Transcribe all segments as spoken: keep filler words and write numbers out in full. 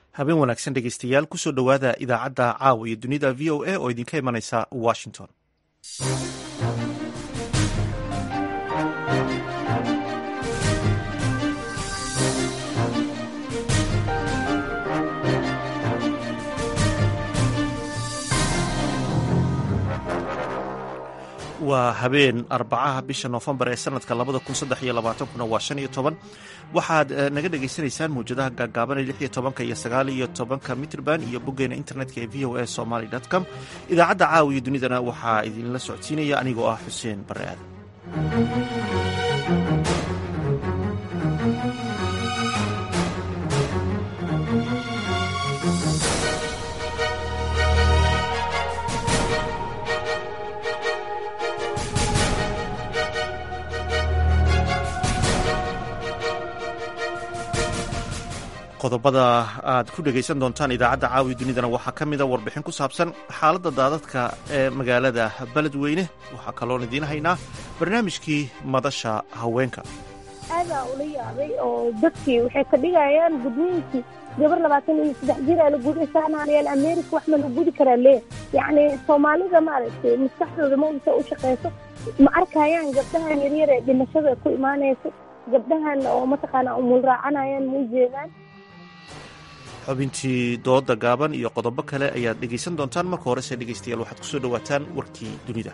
habeen wanaagsan dhegeystayaal kusoo dhowaada idaacadda caawa iyo dunida v o a oo idinka imanaysa washington. waa habeen arbacaha bisha noofembar ee sanadka labada kun saddex iyo labaatankuna waa shan iyo toban waxaad naga dhagaysanaysaan mawjadaha gaagaaban ee lix iyo tobanka iyo sagaal iyo tobanka mitrban iyo boggeena internetka ee v o a somaly com. idaacadda caawa iyo dunidana waxaa idinla socodsiinaya anigoo ah xuseen bare aadan. qodobada aad ku dhegaysan doontaan idaacadda caawiya dunidana waxaa ka mida warbixin ku saabsan xaaladda daadadka ee magaalada beledweyne. waxaa kaloon idiin haynaa barnaamijkii madasha haweenka. aadaa ula yaabay oo dadkii waxay ka dhigayaan gudniinkii gabar labaatan iyo saddex jir aa la gudaysanaanayaan america wax ma la gudi karaa lee yacni soomaalida maaragtay maskaxdooda mawlisa u shaqayso ma arkayaan gabdhahan yaryar ee dhimashada ku imaanayso gabdhahan oo mataqaanaa umul raacanayaan ma u jeedaan. xubintii dooda gaaban iyo qodobo kale ayaad dhegaysan doontaan. marka horese dhegaystayaal waxaad kusoo dhowaataan warkii dunida.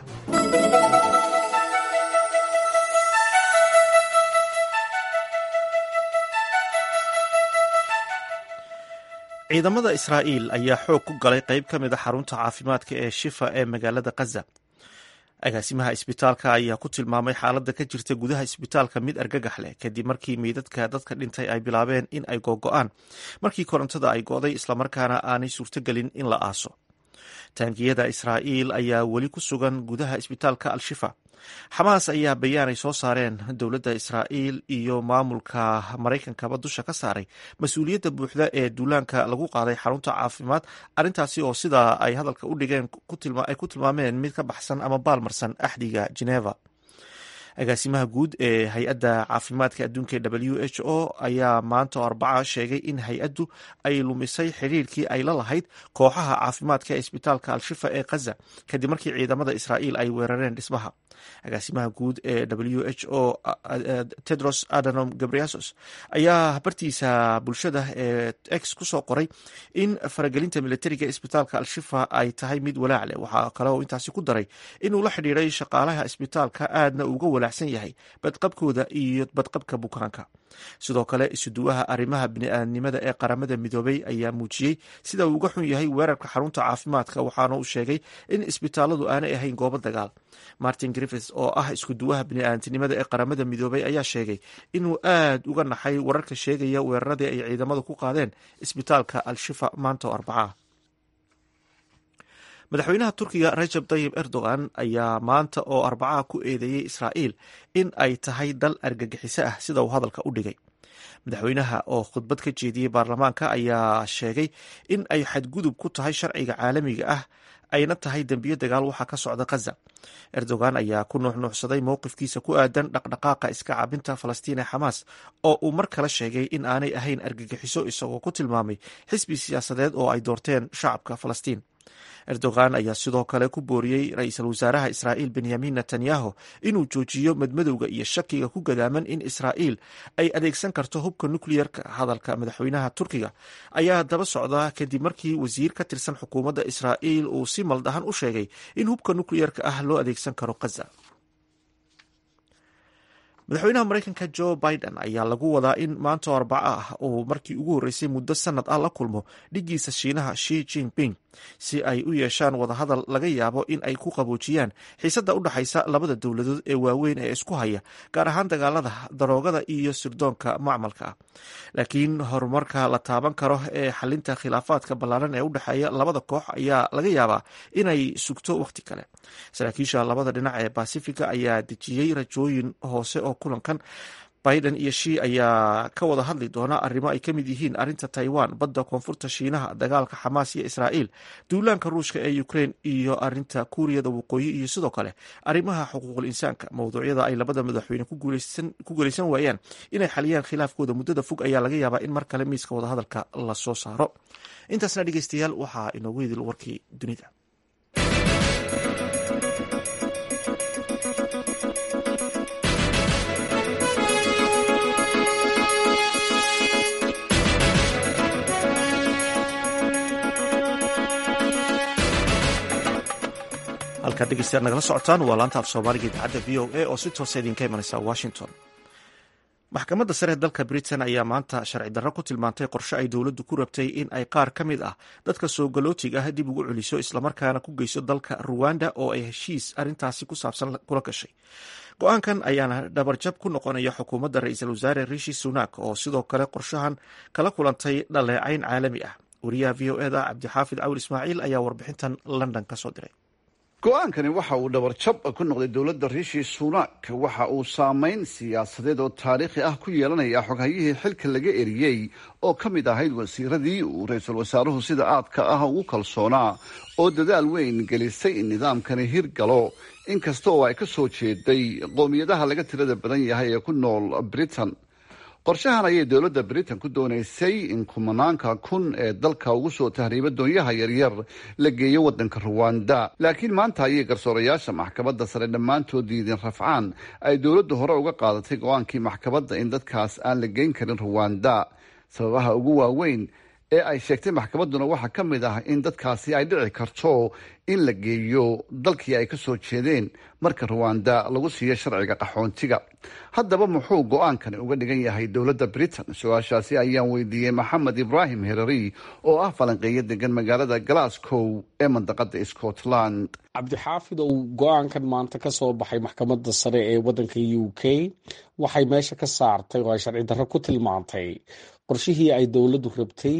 ciidamada israa'iil ayaa xoog ku galay qayb ka mid a xarunta caafimaadka ee shifa ee magaalada khaza. agaasimaha isbitaalka ayaa ku tilmaamay xaaladda ka jirta gudaha isbitaalka mid argagax leh kadib markii meydadka dadka dhintay ay bilaabeen in ay googo'aan markii korontada ay go'day islamarkaana aanay suurtogelin in la aaso. taangiyada israa'iil ayaa weli ku sugan gudaha isbitaalka al-shifa. xamaas ayaa bayaan ay soo saareen dowladda israa'iil iyo maamulka maraykankaba dusha ka saaray mas-uuliyadda buuxda ee duulaanka lagu qaaday xarunta caafimaad, arrintaasi oo sidaa ay hadalka u dhigeen ay ku tilmaameen mid ka baxsan ama baalmarsan axdiga Geneva. agaasimaha guud ee hay-adda caafimaadka adduunka ee w h o ayaa maanta oo arbaca sheegay in hay-addu ay lumisay xiriirkii ay la lahayd kooxaha caafimaadka ee isbitaalka al-shifa ee khaza kadib markii ciidamada israa'iil ay weerareen dhismaha. agaasimaha guud ee w h o tedros adhanom ghebreyesus ayaa bartiisa bulshada ee x kusoo qoray in faragelinta militariga ee isbitaalka al-shifa ay tahay mid walaac leh. waxaa kale oo intaasi ku daray inuu la xidhiiray shaqaalaha isbitaalka aadna uga walaacsan yahay badqabkooda iyo badqabka bukaanka. sidoo kale isuduwaha arrimaha bini'aadnimada ee qaramada midoobay ayaa muujiyey sida uu uga xun yahay weerarka xarunta caafimaadka, waxaana uu sheegay in isbitaaladu aanay ahayn goobo dagaal. martin griffiths oo ah iskuduwaha bini'aadnimada ee qaramada midoobay ayaa sheegay inuu aad uga naxay wararka sheegaya weeraradii ay ciidamadu ku qaadeen isbitaalka al-shifa maanta oo arbaca. madaxweynaha turkiga rajab tayyib erdogan ayaa maanta oo arbacaha ku eedeeyey israa'iil in ay tahay dal argagixiso ah sida uu hadalka u dhigay. madaxweynaha oo khudbad ka jeediyey baarlamaanka ayaa sheegay in ay xadgudub ku tahay sharciga caalamiga ah ayna tahay dembiyo dagaal waxaa ka socda khaza. erdogan ayaa ku nuuxnuuxsaday mowqifkiisa ku aadan dhaqdhaqaaqa iska cabinta falastiin ee xamaas oo uu mar kale sheegay in aanay ahayn argagixiso, isagoo ku tilmaamay xisbi siyaasadeed oo ay doorteen shacabka falastiin. erdogan ayaa sidoo kale ku booriyey ra-iisul wasaaraha israa'iil benyamin netanyahu inuu joojiyo madmadowga iyo shakiga ku gadaaman in israa'iil ay adeegsan karto hubka nukliyerka. hadalka madaxweynaha turkiga ayaa daba socda kadib markii wasiir ka tirsan xukuumadda israa'iil uu si maldahan u sheegay in hubka nukliyerka ah loo adeegsan karo khaza. madaxweynaha maraykanka joe biden ayaa lagu wadaa in maanta oo arbaco ah uu markii ugu horreysay muddo sanad ah la kulmo dhiggiisa shiinaha shi jinping si ay u yeeshaan wadahadal laga yaabo in ay ku qaboojiyaan xiisadda u dhexaysa labada dowladood ee waaweyn ee isku haya, gaar ahaan dagaalada daroogada iyo sirdoonka macmalka ah. laakiin horumarka la taaban karo ee xalinta khilaafaadka ballaaran ee u dhexeeya labada koox ayaa laga yaabaa inay sugto wakhti kale. saraakiisha labada dhinac ee basifiga ayaa dejiyey rajooyin hoose oo kulankan biden iyo shi ayaa ka wada hadli doona arrimo ay ka mid yihiin arrinta taiwan, badda koonfurta shiinaha, dagaalka xamaas iyo israa'iil, duulaanka ruushka ee ukraine iyo arrinta kuuriyada waqooyi iyo sidoo kale arrimaha xuquuqul insaanka. mowduucyada ay labada madaxweyne ku guulaysan waayaan inay xaliyaan khilaafkooda muddada fog ayaa laga yaabaa in mar kale miiska wadahadalka la soo saaro. intaasna dhegeystayaal waxaa inoogu hidil warkii dunida. halkaad dhegeystayaal nagala socotaan waa laanta af soomaaliga idaacadda v o a oo si toosa idinka imanaysa washington. maxkamadda sare ee dalka britain ayaa maanta sharci darro ku tilmaantay qorshe ay dowladdu ku rabtay in ay qaar ka mid ah dadka soo galootiga ah dib ugu celiso islamarkaana ku geyso dalka ruwanda oo ay heshiis arrintaasi ku saabsan kula gashay. go-aankan ayaana dhabarjab ku noqonaya xukuumadda ra-iisul wasaare rishi sunak oo sidoo kale qorshahan kala kulantay dhaleecayn caalami ah. wariyaha v o eda cabdixaafid cawil ismaaciil ayaa warbixintan london ka soo diray. go-aankani waxa uu dhabarjab ku noqday dowladda rishi sunak. waxa uu saameyn siyaasadeed oo taariikhi ah ku yeelanaya xoghayihii xilka laga eriyey oo ka mid ahayd wasiiradii uu ra-iisul wasaaruhu sida aadka ah ugu kalsoonaa oo dadaal weyn gelisay in nidaamkani hirgalo inkasta oo ay ka soo jeeday qoomiyadaha laga tirada badan yahay ee ku nool britain. qorshahan ayay dowladda britain ku doonaysay in kumanaanka kun ee dalka ugu soo tahriiba doonyaha yaryar la geeyo waddanka ruwanda, laakiin maanta ayay garsoorayaasha maxkamadda sare dhammaantood diideen rafcaan ay dowladdu hore uga qaadatay go-aankii maxkamadda in dadkaas aan la geyn karin ruwanda. sababaha ugu waaweyn ee ay sheegtay maxkamadduna waxaa ka mid ah in dadkaasi ay dhici karto in la geeyo dalkii ay ka soo jeedeen marka ruwanda lagu siiyo sharciga qaxoontiga. haddaba muxuu go-aankani uga dhigan yahay dowladda britain? su-aashaasi ayaan weydiiyey maxamed ibraahim herari oo ah falanqeeyo degan magaalada glasgow ee mandaqada scotland. cabdixaafid ou go-aankan maanta ka soo baxay maxkamadda sare ee waddanka u k waxay meesha ka saartay oo ay sharci darro ku tilmaantay qorshihii ay dowladdu rabtay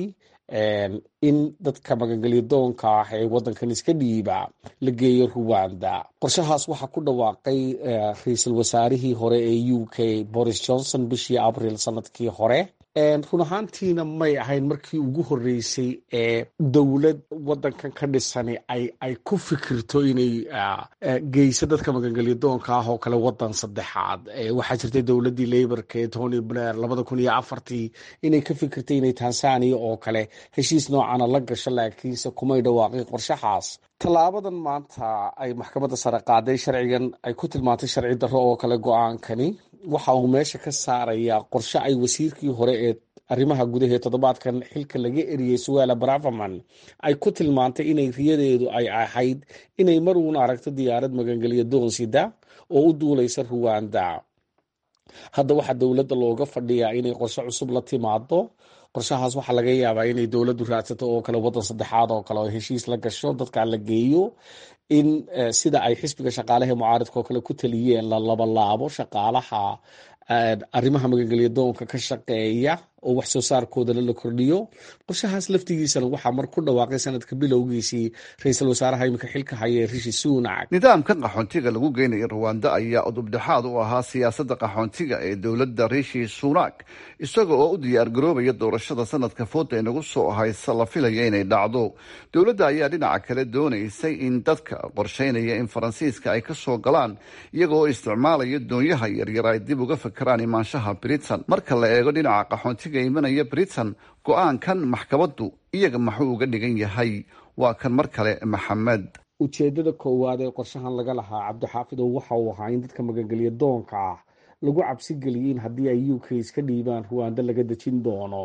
in dadka magangelyadoonka ah ee waddankan iska dhiiba la geeyo ruwanda. qorshahaas waxaa ku dhawaaqay ra-iisul wasaarihii hore ee u k boris johnson bishii abril sanadkii hore. run ahaantiina may ahayn markii ugu horeysay ee dowlad waddankan ka dhisani ay ay ku fikirto inay geyso dadka magangelyadoonka ah oo kale waddan saddexaad. waxaa jirtay dowladdii laborka ee tony blair labada kun iyo afartii inay ka fikirtay inay tanzania oo kale heshiis noocana la gasho, laakiinse kumay dhawaaqay qorshahaas. tallaabadan maanta ay maxkamadda sare qaaday sharcigan ay ku tilmaantay sharci darro oo kale go-aankani waxa uu meesha ka saarayaa qorshe ay wasiirkii hore ee arrimaha gudaha ee toddobaadkan xilka laga eriyey suwaala braverman ay ku tilmaantay inay riyadeedu ay ahayd inay mar uun aragto diyaarad magangelya doonsida oo u duulaysa ruwanda. hadda waxaa dowladda looga fadhiyaa inay qorshe cusub la timaado. qorshahaas waxaa laga yaabaa inay dowladdu raadsato oo kale waddan saddexaad oo kale oo heshiis la gasho, dadka la geeyo, in sida ay xisbiga shaqaalaha mucaaridka oo kale ku taliyeen la labalaabo shaqaalaha arrimaha magangelyadoonka ka shaqeeya oo wax soo saarkoodana la kordhiyo. qorshahaas laftigiisana waxaa mar ku dhawaaqay sanadka bilowgiisii ra-iisul wasaaraha iminka xilka haya rishi sunak. nidaamkan qaxoontiga lagu geynayo ruwanda ayaa udubdhexaad u ahaa siyaasadda qaxoontiga ee dowladda rishi sunak, isaga oo u diyaar garoobaya doorashada sanadka fooda inagu soo haysa la filaya inay dhacdo. dowladda ayaa dhinaca kale doonaysay in dadka qorsheynaya in faransiiska ay ka soo galaan iyagoo isticmaalaya doonyaha yaryar ay dib uga fakeraan imaanshaha britain. marka la eego dhinaca qaxoontiga imanaya britain, go-aankan maxkamaddu iyaga maxuu uga dhigan yahay? waa kan mar kale maxamed. ujeedada koowaad ee qorshahan laga lahaa cabdixaafid oo waxa uu ahaa in dadka magangelya doonka ah lagu cabsi geliyay in haddii ay u k iska dhiibaan ruwanda laga dejin doono.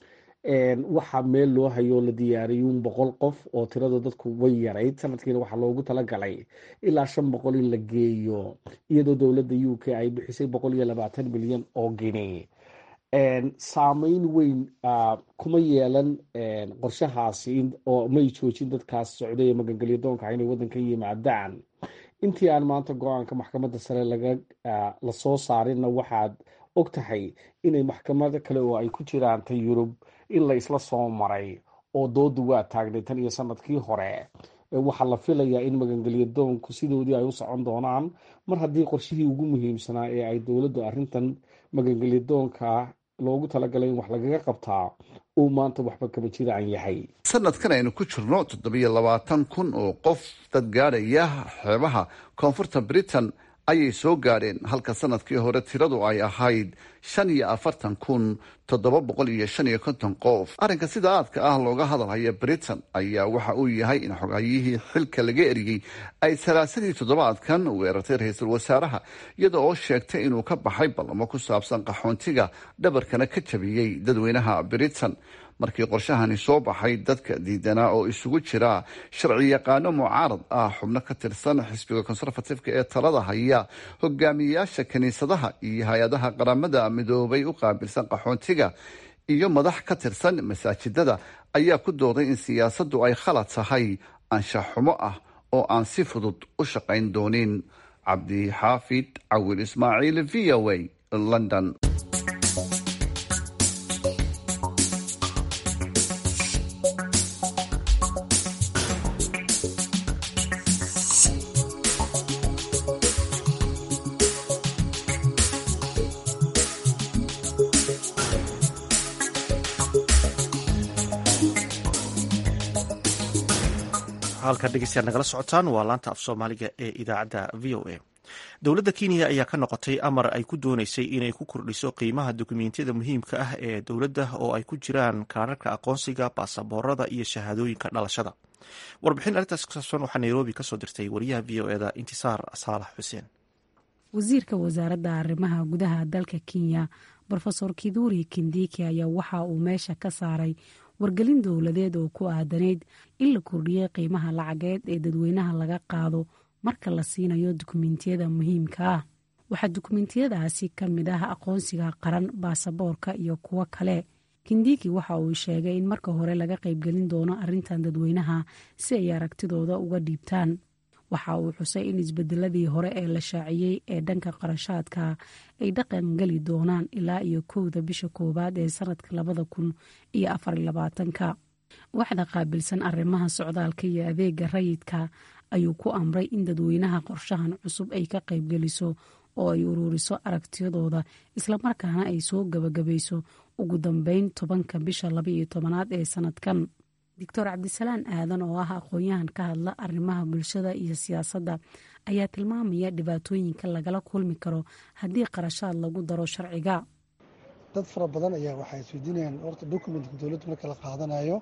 waxaa meel loo hayoo la diyaariyay un boqol qof oo tirada dadku way yarayd. sanadkiina waxaa loogu talagalay ilaa shan boqol in la geeyo, iyadoo dowladda u k ay bixisay boqol iyo labaatan milyan oo gini. saameyn weyn kuma yeelan qorshahaasi oo may joojin dadkaas socday ee magangelyadoonka inay waddanka yimaadaan. intii aan maanta go-aanka maxkamadda sare laga lasoo saarinna waxaad og tahay inay maxkamado kale oo ay ku jiraan ta yurub in la isla soo maray oo doodu waa taagnay tan iyo sanadkii hore. waxaa la filayaa in magangelya doonku sidoodii ay u socon doonaan mar haddii qorshihii ugu muhiimsanaa ee ay dowladdu arrintan magangelya doonka loogu talagalay in wax lagaga qabtaa uu maanta waxba kama jiraan yahay. sanadkan aynu ku jirno toddobiyo labaatan kun oo qof dad gaadhaya xeebaha koonfurta britain ayay soo gaadheen halka sanadkii hore tiradu ay ahayd shan iyo afartan kun toddoba boqol iyo shan iyo konton qof. arrinka sida aadka ah looga hadalhaya britain ayaa waxa uu yahay in xogayihii xilka laga eriyey ay salaasadii toddobaadkan weerartay ra-iisul wasaaraha iyada oo sheegtay inuu ka baxay ballamo ku saabsan qaxoontiga dhabarkana ka jabiyey dadweynaha britain. markii qorshahani soo baxay dadka diidanaa oo isugu jira sharci yaqaano mucaarad ah, xubno ka tirsan xisbiga konserfatifka ee talada haya, hogaamiyeyaasha kiniisadaha iyo hay-adaha qaramada midoobay u qaabilsan qaxoontiga iyo madax ka tirsan masaajidada ayaa ku dooday in siyaasaddu ay khalad tahay, anshax xumo ah oo aan si fudud u shaqayn doonin. cabdi xaafid cawil ismaaciil, v o a, London. halka dhegeystayaal nagala socotaan waa laanta af soomaaliga ee idaacadda v o a. dowladda kenya ayaa ka noqotay amar ay ku dooneysay inay ku kordhiso qiimaha dukumentiyada muhiimka ah ee dowladda oo ay ku jiraan kaararka aqoonsiga, baasaboorada iyo shahaadooyinka dhalashada. warbixin arrintaas kusaabsan waxaa nairobi kasoo dirtay wariyaha v o eda intisaar saalax xuseen. wasiirka wasaaradda arrimaha gudaha dalka kenya brofesor kiduri kindiki ayaa waxa uu meesha ka saaray wargelin dowladeed oo ku aadanayd in la kordhiyey qiimaha lacageed ee dadweynaha laga qaado marka la siinayo dukumentiyada muhiimka ah. waxaa dukumentiyadaasi ka mid ah aqoonsiga qaran, baasaboorka iyo kuwo kale. kindiki waxa uu sheegay in marka hore laga qaybgelin doono arrintan dadweynaha si ay aragtidooda uga dhiibtaan. waxa uu xusay in isbedeladii hore ee la shaaciyey ee dhanka qarashaadka ay dhaqan geli doonaan ilaa iyo kowda bisha koowaad ee sanadka labada kun iyo afar iyo labaatanka. waxda qaabilsan arrimaha socdaalka iyo adeega rayidka ayuu ku amray in dadweynaha qorshahan cusub ay ka qaybgeliso oo ay ururiso aragtiyadooda islamarkaana ay soo gabagabayso ugu dambeyn tobanka bisha laba iyo tobanaad ee sanadkan. doctor cabdisalaan aadan oo ah aqoon-yahan ka hadla arrimaha bulshada iyo siyaasadda ayaa tilmaamaya dhibaatooyinka lagala kulmi karo haddii qarashaad lagu daro sharciga. dad fara badan ayaa waxay isweydiinayaan horta dokumentka dowladda marka la qaadanayo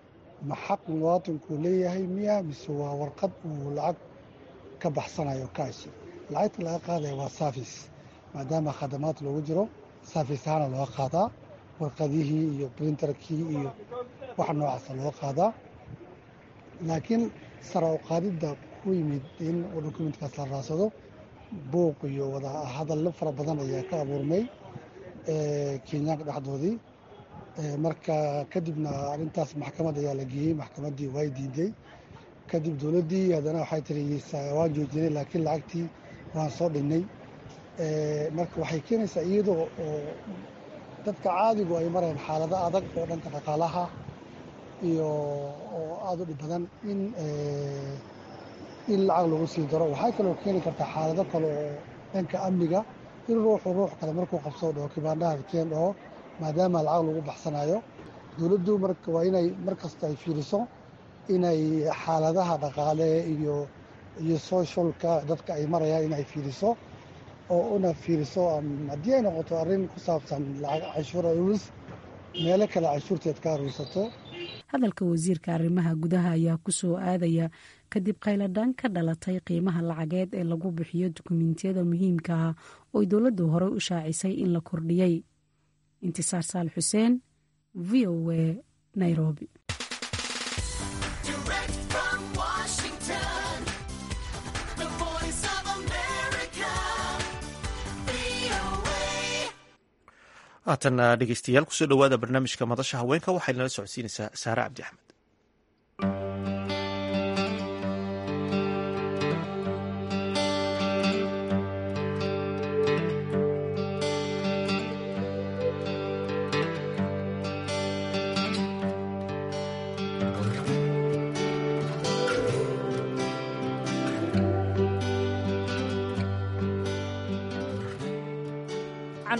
ma xaq muwaatinkuu leeyahay miya mise waa warqad uu lacag ka baxsanayo kaashi. lacagta laga qaadaya waa saafis, maadaama khadamaad loogu jiro saafis ahaana looga qaadaa, warqadihii iyo printerkii iyo wax noocaasa loo qaadaa. laakiin sara u qaadidda ku yimid in dokumentkaas la raadsado buuq iyo wada hadallo fara badan ayaa ka abuurmay kenyaanka dhexdoodii. marka kadibna arrintaas maxkamad ayaa la geeyey, maxkamaddii way diiday. kadib dowladdii haddana waxay tiri waan joojinay laakiin lacagtii waan soo dhinnay. marka waxay keenaysaa iyadoo oo dadka caadigu ay mareen xaalado adag oo dhanka dhaqaalaha iyo oo aada u dhib badan in in lacag lagu sii daro. waxay kaloo keeni kartaa xaalado kale oo dhanka amniga in ruuxu ruux kale markuu qabsoo dhaho kibaandhaha keen dhaho maadaama lacag lagu baxsanayo. dowladdu marka waa inay mar kasta ay fiiriso inay xaaladaha dhaqaale iyo iyo socialka dadka ay marayaan inay fiiriso oo una fiiriso haddii ay noqoto arrin ku saabsan lacag canshuur aruuris meelo kale canshuurteed ka aruursato. hadalka wasiirka arrimaha gudaha ayaa ku soo aadaya kadib qayladhaan ka dhalatay qiimaha lacageed ee lagu bixiyo dukumentiyada muhiimka ah oo ay dowladdu horey u shaacisay in la kordhiyey. intisaar saal xuseen, v o a, Nairobi. haatan dhegeystayaal kusoo dhowaada barnaamijka madasha haweenka waxay nala socodsiinaysaa saare cabdi axmed.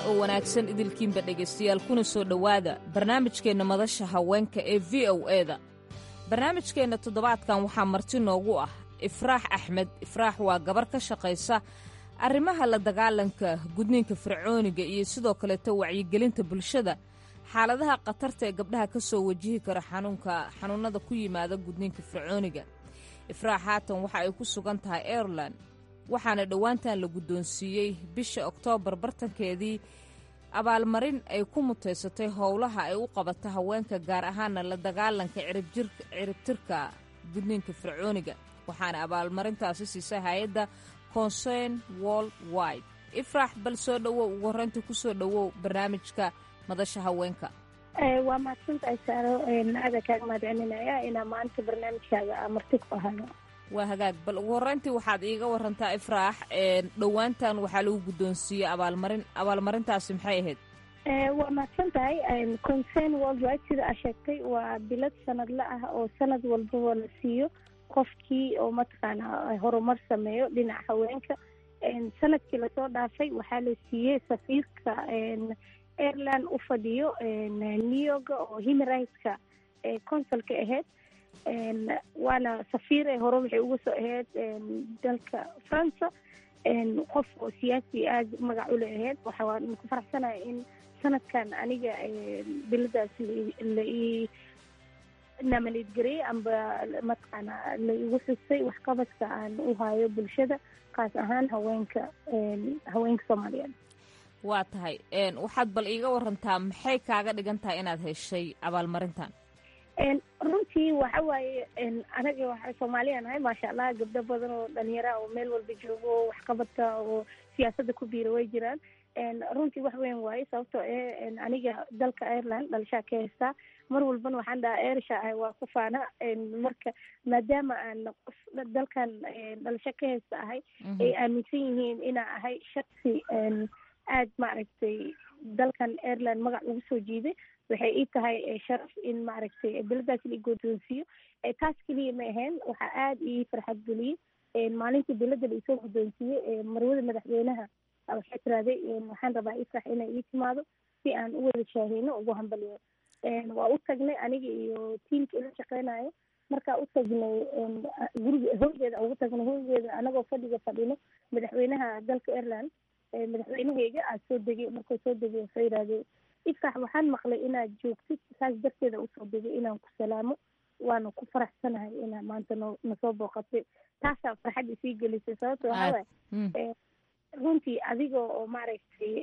oo wanaagsan idilkiinba dhegaystayaal kuna soo dhowaada barnaamijkeenna madasha haweenka ee v o eda barnaamijkeenna toddobaadkan waxaa marti noogu ah ifraax axmed. ifraax waa gabar ka shaqaysa arrimaha la dagaalanka gudniinka fircooniga iyo sidoo kaleeto wacyigelinta bulshada xaaladaha khatarta ee gabdhaha ka soo wajihi kara xanuunka xanuunnada ku yimaada gudniinka fircooniga. ifraax haatan waxa ay ku sugan tahay Ireland, waxaana dhowaantan la guddoonsiiyey bisha Oktoobar bartankeedii abaalmarin ay ku mutaysatay howlaha ay u qabata haweenka, gaar ahaana la dagaalanka ciribtirka gudniinka fircooniga, waxaana abaalmarintaasi siisay hay-adda Concern Worldwide. ifraax, bal soo dhowow, ugu horreynta ku soo dhowow barnaamijka madasha haweenka. waa mahadsantahay saaro, aada kaaga mahadcelinaya inaa maanta barnaamijkaaga marti ku ahayo. waa hagaag, bal ugu horreyntii waxaad iiga warantaa ifraax, dhowaantan waxaa lagu guddoonsiiyey abaalmarin abaalmarintaasi maxay ahayd? waa mahadsan tahay. Concern Worldwide sida aa sheegtay waa bilad sanadle ah oo sanad walbaba la siiyo qofkii oo mataqaana horumar sameeyo dhinaca haweenka. sanadkii lasoo dhaafay waxaa la siiyey safiirka Ireland u fadhiyo New York oo human rightska consulka ahayd, waana safiir ee hore waxay uga soo ahayd dalka France, qof oo siyaasi aada magac u leeyahayd. waxaan ku faraxsanahay in sanadkan aniga biladaas la ii namanid garey amba mataqaana la igu xusay waxqabadka aan u hayo bulshada, kaas ahaan haweenka haweenka Soomaaliyeed. waa tahay, waxaad bal iiga warantaa maxay kaaga dhigan tahay inaad heshay abaalmarintan? runtii waxa waaye anaga waxa Soomaaliya nahay maasha Allah, gabdho badan oo dhalinyaro oo meel walba joogo oo waxqabadka oo siyaasadda ku biira way jiraan. runtii wax weyn waaye, sababtoo eh aniga dalka Ireland dhalashaa ka haystaa, mar walbana waxaan dhahaa Irisha ah waa ku faana. marka maadaama aan qof dalkan dhalasho ka haysta ahay, ay aaminsan yihiin inaa ahay shaksi aad maaragtay dalkan Ireland magac ugu soo jiiday, waxay ii tahay sharaf in maaragtay biladaas la guddoonsiiyo. taas keliya ma ahayn, waxaa aada ii farxad geliyey maalintii bilada la isoo guddoonsiiyey marwada madaxweynaha waxay tiraahday waxaan rabaa ifrax inay ii timaado si aan u wada shaaheyno ugu hambaliyo. waa u tagnay aniga iyo tiimka ila shaqeynayo. markaa u tagnay guriga hoogeeda ugu tagnay hoogeeda anagoo fadhiga fadhino, madaxweynaha dalka Ireland madaxweynahayga aa soo degay. markuu soo degay wuxuu yidhahdee ifrax, waxaan maqlay inaad joogtid, saas darteeda usoo degay inaan ku salaamo, waana ku faraxsanahay inaa maanta no nasoo booqatay. taasaa farxad isii gelisay, sababto waxaa waaye runtii adiga oo maaragtay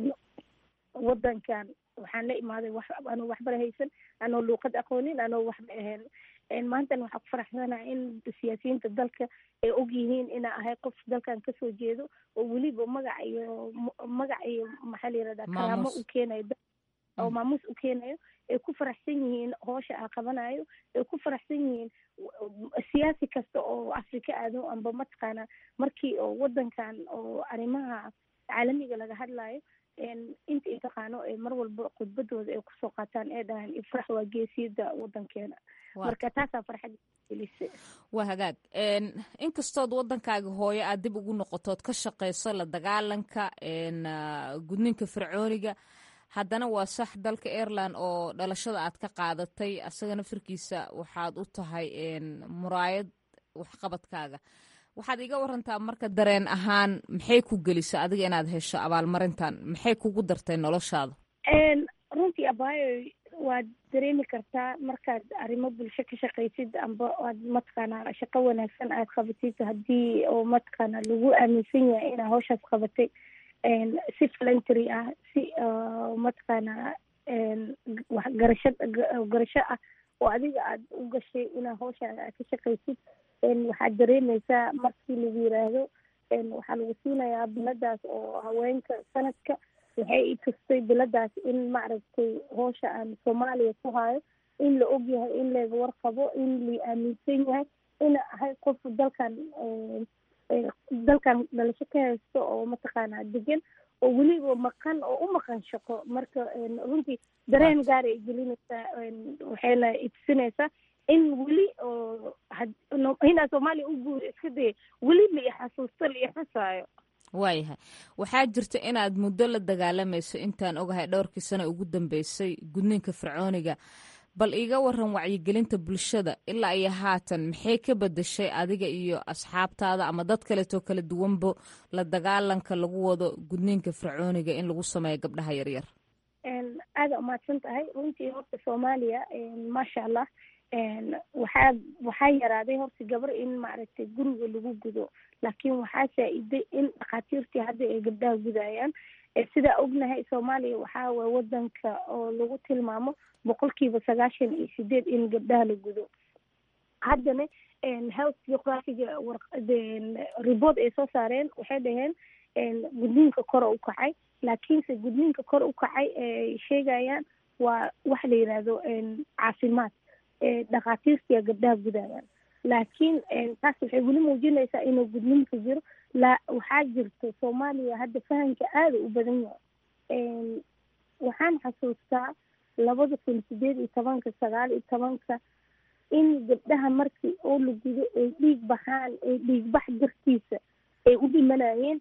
wadankan waxaan la imaaday wax anoo waxbara haysan, anoo luuqad aqoonin, anoo waxba ahayn. maantana waxaa ku faraxsanahay in siyaasiyiinta dalka ay og yihiin inaa ahay qof dalkan kasoo jeedo oo weliba magac iyo magac iyo maxaa la yirahdaa karaamo u keenayo oo maamuus u keenayo. ay ku faraxsan yihiin hoosha aa qabanayo, ay ku faraxsan yihiin siyaasi kasta oo Afrika aado amba mataqaana markii oo wadankan oo arrimaha caalamiga laga hadlayo inta ay taqaano mar walba khudbadooda ay kusoo qaataan ee dhahaan ifrax waa geesiyada wadankeena. marka taasaa farxad gelisay. waa hagaag, inkastood wadankaaga hooyo aad dib ugu noqotood ka shaqeyso la dagaalanka gudniinka fircooniga, haddana waa sax dalka Ireland oo dhalashada aad ka qaadatay, asagana firkiisa waxaad u tahay muraayad waxqabadkaaga. waxaad iga warantaa marka dareen ahaan maxay ku gelisa adiga inaad hesho abaalmarintan, maxay kugu dartay noloshaada? runtii abaayo waad dareemi kartaa markaad arrimo bulsho ka shaqaysid amba aad mataqaana shaqo wanaagsan aad qabatid, haddii oo mataqaana lagu aaminsan yahay inaa hawshaas qabatay si voluntary ah, si mataqaana wax garasho garasho ah oo adiga aad u gashay inaa hawshaan aad ka shaqaysid. waxaad dareemaysaa markii lagu yiraahdo waxaa lagu siinayaa biladaas oo haweenka sanadka. waxay i tustay biladaas in maaragtay hoosha aan Soomaaliya ku hayo, in la og yahay, in laga warqabo, in la aaminsan yahay ina ahay qof dalkan dalkan dhalasho ka haysto oo mataqaana degan oo weliba maqan oo u maqan shaqo. marka runtii dareen gaar ay gelinaysaa, waxayna itusinaysaa in weli oo inaa Soomaaliya u guuri iska daya weli la ixasuusto la ixusaayo. waayahay waxaa jirta inaad muddo la dagaalamayso intaan ogahay dhowrkii sano ugu dambeysay gudniinka fircooniga bal iiga waran wacyigelinta bulshada ilaa iyo haatan maxay ka bedeshay adiga iyo asxaabtaada ama dad kaleetoo kala duwanbo la dagaalanka lagu wado gudniinka fircooniga in lagu sameeyo gabdhaha yaryar aada umahadsan tahay runtii horta soomaaliya maasha allah waxaa waxaa yaraaday horta gabar in maaragtay guriga lagu gudo laakiin waxaa saa-iday in dhakhaatiirtii hadda ay gabdhaha gudayaan sidaa ognahay soomaaliya waxaa waa wadanka oo lagu tilmaamo boqolkiiba sagaashan iyo sideed in gabdhaha la gudo haddana health geographiga report ay soo saareen waxay dhaheen gudniinka kor u kacay laakiinse gudniinka kor u kacay ay sheegayaan waa waxa la yidhaahdo caafimaad dhakhaatiirtiya gabdhaha gudayaan laakiin taas waxay weli muujinaysaa inuu gudniinka jiro la waxaa jirto soomaaliya hadda fahamka aada u badan yahay waxaan xasuustaa labada kun sideed iyo tobanka sagaal iyo tobanka in gabdhaha markii oo la gudo ay dhiig baxaan ay dhiig bax dartiisa ay u dhimanayeen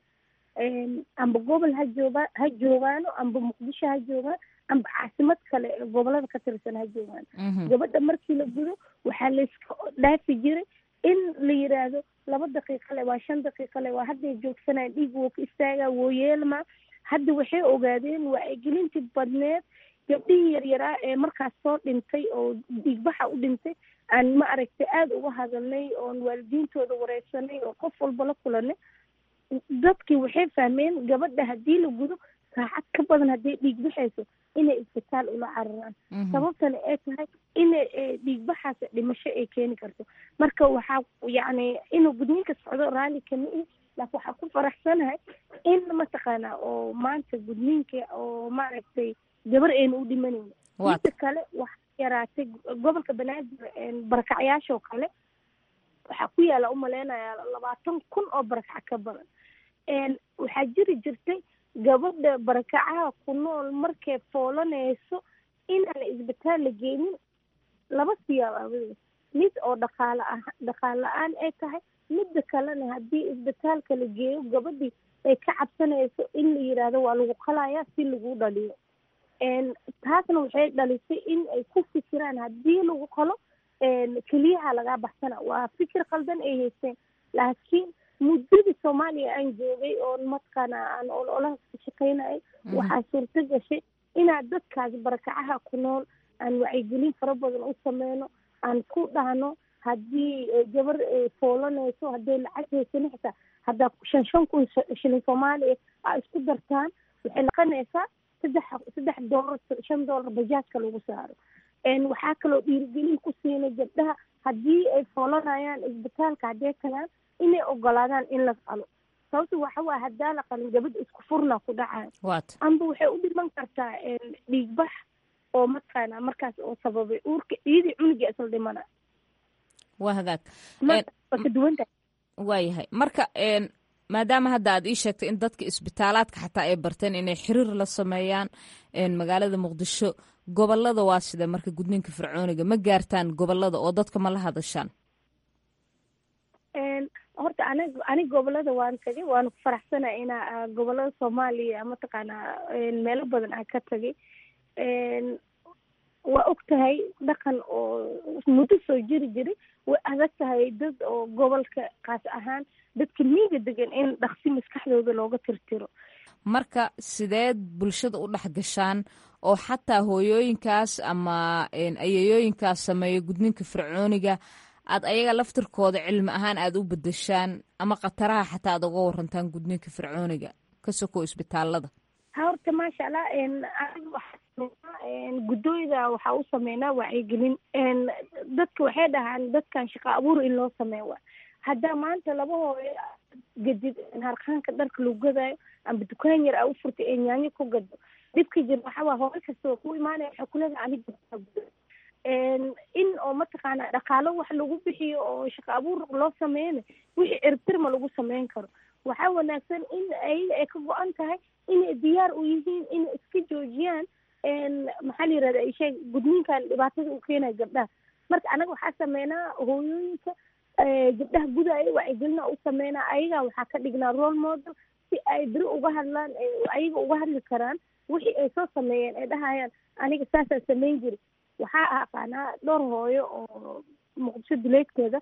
amba gobol ha jooga ha joogaano amba muqdisho ha joogaan amba caasimad kale ee gobolada ka tirsan ha joogaan gabadha markii la gudo waxaa layska dhaafi jiray in la yiraahdo laba daqiiqa le waa shan daqiiqa le waa hadday joogsanayaan dhiig woo ka istaagaa woo yeelmaa hadda waxay ogaadeen waa ay gelintii badneed gabdhihii yaryaraa ee markaas soo dhintay oo dhiigbaxa u dhintay aan ma aragtay aada uga hadalnay oon waalidiintooda wareysanay oo qof walba la kulanay dadkii waxay fahmeen gabadha haddii la gudo saacad ka badan hadday dhiig baxayso inay isbitaal ula cararaan sababtana ay tahay inay dhiigbaxaas dhimasho ay keeni karto marka waxaa yacni inuu gudniinka socdo raalli kama ihi laakin waxaa ku faraxsanahay in mataqaanaa oo maanta gudniinka oo maaragtay gabar aynu u dhimanayno inta kale waxaa yaraatay gobolka banaadir barakacyaasha oo kale waxaa ku yaala umaleynayaa labaatan kun oo barakac ka badan waxaa jiri jirtay gabadha barakacaha ku nool markay foolanayso inaan isbitaal la geenin laba siyaab aawadeed mid oo dhaqaale ah dhaqaale la-aan ay tahay midda kalena haddii isbitaalka la geeyo gabadhii ay ka cabsanayso in la yidhaahdo waa lagu qalayaa si lagu dhaliyo taasna waxay dhalisay in ay ku fikiraan haddii lagu qalo keliyaha lagaa baxsana waa fikir qaldan ay haysteen laakiin muddadii soomaaliya aan joogay oon mataqaana aan ololaha ka shaqaynayay waxaa suurto gashay inaad dadkaas barakacaha ku nool aan wacyigelin fara badan u sameyno aan ku dhahno haddii gabar foolanayso hadday lacag haysani xitaa haddaa shan shan kun shilin soomaaliya aa isku dartaan waxay noqonaysaa saddex saddex doolar shan doolar bajaajka lagu saaro waxaa kaloo dhiirigelin ku siinay gabdhaha haddii ay foolanayaan isbitaalka hadday tagaan inay ogolaadaan in la qalo sababta waxa waa haddaa la qalin gabadha isku furnaa ku dhacaan amba waxay u dhiman kartaa dhiigbax oo mataqaana markaas oo sababay uurka iyadii cunugii isla dhimana waa hagaag waa ka duwanta waayahay marka maadaama hadda aad ii sheegtay in dadka isbitaalaadka xataa ay barteen inay xiriir la sameeyaan magaalada muqdisho gobolada waa sida marka gudniinka fircooniga ma gaartaan gobolada oo dadka ma la hadashaan horta anig anig gobolada waan tagay waana ku faraxsanay inaa gobolada soomaaliya mataqaanaa meelo badan aan ka tagay waa og tahay dhaqan oo muddo soo jiri jiray way adag tahay dad oo gobolka kaas ahaan dadka miiga degan in dhaqsi maskaxdooda looga tirtiro marka sideed bulshada u dhex gashaan oo xataa hooyooyinkaas ama ayayooyinkaas sameeya gudniinka fircooniga aad ayaga laftirkooda cilmi ahaan aada u bedeshaan ama khataraha xataa aad uga warantaan gudniinka fircooniga ka soko isbitaalada horta maasha allah guddooyda waxaa u sameynaa wacyigelin dadka waxay dhahaan dadkan shaqo abuur in loo sameeyo wa haddaa maanta laba hooyo gadid harqaanka dharka lagu gadaayo amba dukaan yar a u furtay ee yaanyo ku gado dhibka jir waxawaa hooyo kastoo ku imaanaya waxay kuleedahay aniga in oo mataqaana dhaqaalo wax lagu bixiyo oo shaqo abuur loo sameeyana wixii ciribtirma lagu sameyn karo waxaa wanaagsan in ayaga ay ka go-an tahay inay diyaar u yihiin inay iska joojiyaan maxaa la yirahda ay sheeg gudniinkan dhibaatada u keenaya gabdhaha marka anaga waxaa sameynaa hooyooyinka gabdhaha gudaya wacyigelina u sameynaa ayaga waxaa ka dhignaa role model si ay beri uga hadlaan ayaga uga hadli karaan wixii ay soo sameeyeen ay dhahayaan aniga saasaan samayn jiri. waxaa aqaanaa dhowr hooyo oo muqdisho duleedkeeda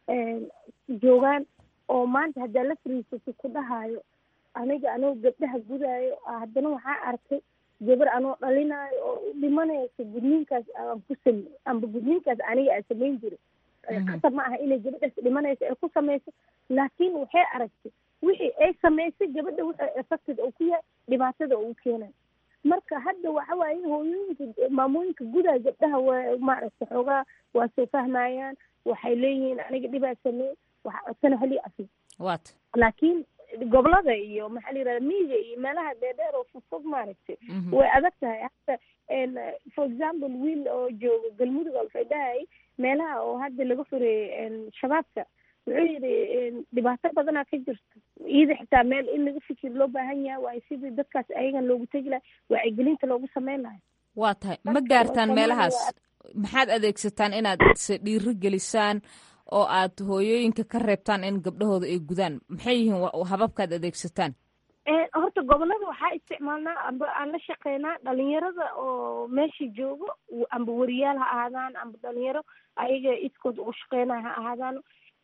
joogaan oo maanta haddaa la fariisato ku dhahayo aniga anoo gabdhaha gudaayo haddana waxaa arkay gabar anoo dhalinaayo oo u dhimanayso gudniinkaas aan ku samey amba gudniinkaas aniga aan samayn jiri. qasab ma aha inay gabadhaas dhimanayso ay ku samayso, laakiin waxay aragtay wixii ay samaysay gabadha wuxuu effected oo ku yahay dhibaatada uu keenay. marka hadda waxa waaye hooyooyinka maamooyinka gudaha gabdhaha waa maaragta xoogaa waa soo fahmayaan, waxay leeyihiin aniga dhibaa sameey waxa codsana hali afi waat laakiin gobolada iyo maxaa la yidhahda miyiga iyo meelaha dheerdheer oo fogfog maaragtay way adag tahay. hata for example wiil oo joogo galmudug waxay dhahay meelaha oo hadda laga fureeyey shabaabka wuxuu yidhi dhibaato badanaa ka jirto iyada xitaa meel in laga fikir loo baahan yahay waayo sidii dadkaas ayagan loogu tegi lahay wacyigelinta loogu sameyn lahay. waa tahay ma gaartaan meelahaas, maxaad adeegsataan inaad se dhiiri gelisaan oo aad hooyooyinka ka reebtaan in gabdhahooda ay gudaan? maxay yihiin hababkaad adeegsataan? horta gobolada waxaa isticmaalnaa amba aan la shaqeynaa dhalinyarada oo meesha joogo amba wariyaal ha ahaadaan amba dhalinyaro ayaga iskood ugu shaqeynaya ha ahaadaan.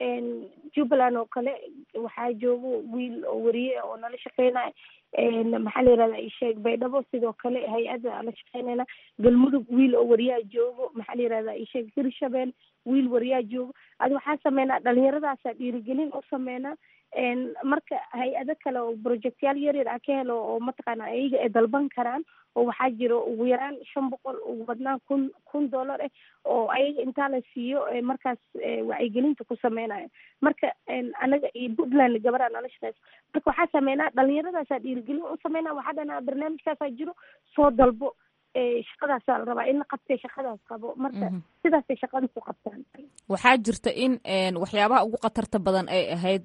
jubbaland oo kale waxaa joogo wiil oo wariye oo nala shaqeynaya maxaa la yirahdaa isheeg baydhabo sidoo kale hay-adda la shaqeynayna. galmudug wiil oo wariyaa joogo maxaa la yirahdaa isheeg hirshabelle wiil wariyaa joogo. adi waxaa sameynaa dhalinyaradaasa dhiirigelin u sameynaa. marka hay-ado kale oo projectyaal yaryar ah ka helo oo mataqaana ayaga ay dalban karaan oo waxaa jiro ugu yaraan shan boqol ugu badnaan kun kun dollar ah oo ayaga intaa la siiyo markaas wacyigelinta ku sameynayo. marka anaga iyo puntland gabaraa nala shaqeyso marka waxaa sameynaa dhalinyaradaasa dhiirigelin u sameynaa. waxaa dhanaa barnaamijkaasaa jiro soo dalbo shaqadaasaa la rabaa in la qabtay shaqadaas qabo. marka sidaasay shaqada ku qabtaan. waxaa jirta in waxyaabaha ugu khatarta badan ay ahayd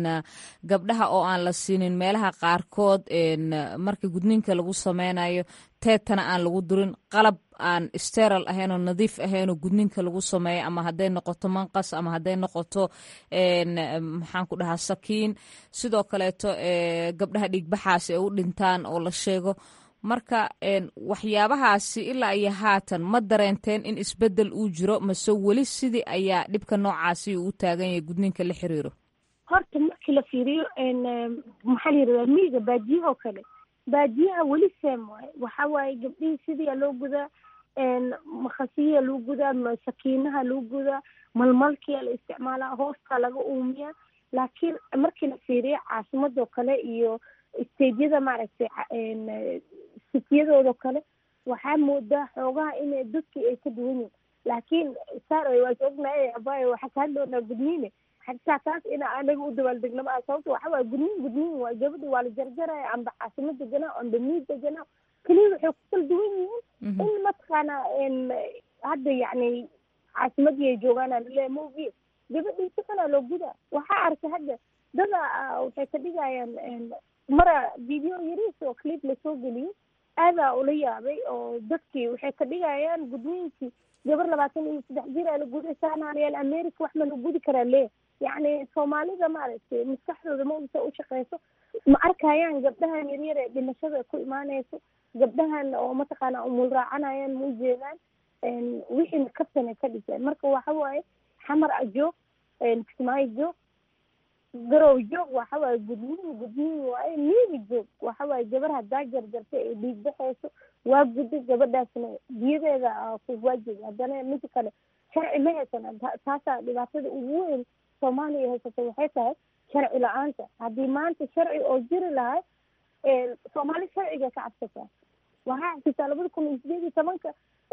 gabdhaha oo aan la siinin meelaha qaarkood marka gudniinka lagu sameynayo teetana aan lagu durin, qalab aan steral ahayn oo nadiif ahayn oo gudniinka lagu sameeyo, ama hadday noqoto manqas ama hadday noqoto maxaan ku dhahaa sakiin. sidoo kaleeto gabdhaha dhiigbaxaasi ay u dhintaan oo la sheego. marka waxyaabahaasi ilaa iyo haatan ma dareenteen in isbedel uu jiro mase weli sidii ayaa dhibka noocaasi uu taagan yahay gudniinka la xiriiro? horta markii la fiiriyo maxaa la yirahdaa miyiga baadiyaha oo kale baadiyaha weli seem waaye. waxa waaye gabdhihii sidiiyaa loo gudaa, makhasiyaa loo gudaa, sakiinaha loo gudaa, malmalkiyaa la isticmaalaa, hoostaa laga uumiyaa. laakiin markii la fiiriyo caasimadoo kale iyo stejyada maaragtay sitiyadooda kale waxaa moodaa xoogaha inay dadkii ay ka duwan yihin. laakiin saar waa ognahay abaayo waxaa ka hadloonaa gudniine xataa taas ina anaga u dabaaldegno maa. sababta waxa waay gudniin gudniin waay gabadha waa la jarjaraya amba caasimo deganaa amba miid deganaa keliya waxay ku kala duwan yihiin in mataqaana hadda yacni caasimadii ay joogaana laleeya maogi gabadhii si xunaa loo gudaa. waxaa arkay hadda dada waxay ka dhigayaan mara video yariis oo clip lasoo geliyey aadaa ula yaabay oo dadkii waxay ka dhigayaan gudniinkii gabar labaatan iyo saddex jir aa la guday saanaanayaal america wax ma la gudi karaa le. yacni soomaalida maaragtay maskaxdooda ma usa u shaqeyso ma arkayaan gabdhahan yaryar ee dhimashada ku imaaneyso, gabdhahan oo mataqaana umul raacanayaan ma ujeedaan wixiina kabtana ka dhiseen. marka waxa waaye xamar a joog kismaayo joog garow joog waxa waaye gudniin gudniin waaye. miigi joog waxa waaye gabar haddaa jarjartay ay dhiig baxeyso waa gudday gabadhaasna biyadeeda ku waajib. haddana midka kale sharci ma haysan. taasaa dhibaatada ugu weyn soomaaliya haysata waxay tahay sharci la-aanta. haddii maanta sharci oo jiri lahay soomaali sharciga ka cabsataa. waxaa xasitaa labada kun iyo sideed iyo tobanka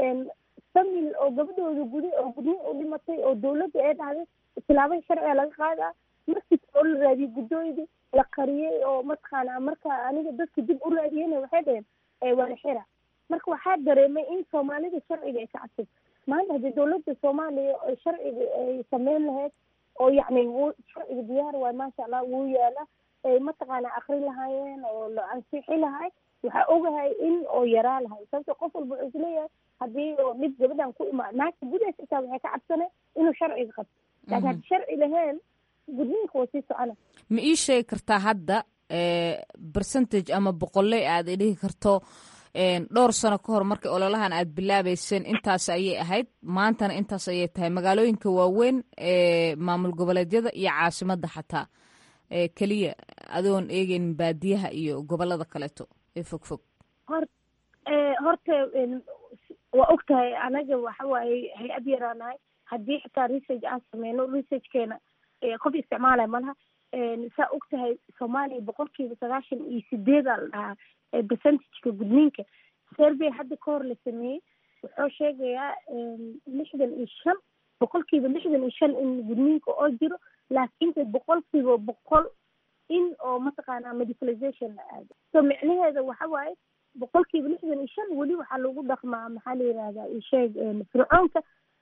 famil oo gabadhooda guday oo gudniin u dhimatay oo dawladda ee dhahday tilaabada sharciga laga qaadaa. markii oo la raadiyey guddooydii la qariyey oo mataqaana marka aniga dadka dib u raadiyeyna waxay dhaheen waa la xira. marka waxaa dareemay in soomaalida sharciga ay ka cabsato. maanta haddii dawladda soomaaliya oo sharciga ay sameyn lahayd oo yacni wuu sharciga diyaar waay maasha allah wuu yaala ay mataqaana akri lahaayeen oo la ansixi lahay waxaa ogahay in oo yaraa lahay. sababta qof walba wuxuu isleeyahay haddii oo dhib gabadhan ku imaa naagta gudaysa xitaa waxay ka cabsanay inuu sharciga qabto. laakiin haddii sharci lahayn gudniinka waa sii socona. ma ii sheegi kartaa hadda percentage ama boqolley aad idhihi karto dhowr sano ka hor markii ololahan aad bilaabayseen intaas ayay ahayd maantana intaas ayay tahay magaalooyinka waaweyn ee maamul goboleedyada iyo caasimadda xataa keliya adoon eegeyn baadiyaha iyo gobolada kaleeto ee fogfog horta waa og tahay anaga waxa waaye hay-ad yaraanahay haddii xitaa research aan sameyno researchkeena qof isticmaalaya malaha saa og tahay soomaaliya boqolkiiba sagaashan iyo sideedaa la dhahaa percentageka gudniinka survey hadda ka hor la sameeyey wuxuu sheegayaa lixdan iyo shan boqolkiiba lixdan iyo shan in gudniinka oo jiro laakiinse boqolkiiba boqol in oo mataqaanaa medicalization la aado so micnaheeda waxa waaye boqolkiiba lixdan iyo shan weli waxaa lagu dhaqmaa maxaa la yihahdaa isheeg fircoonka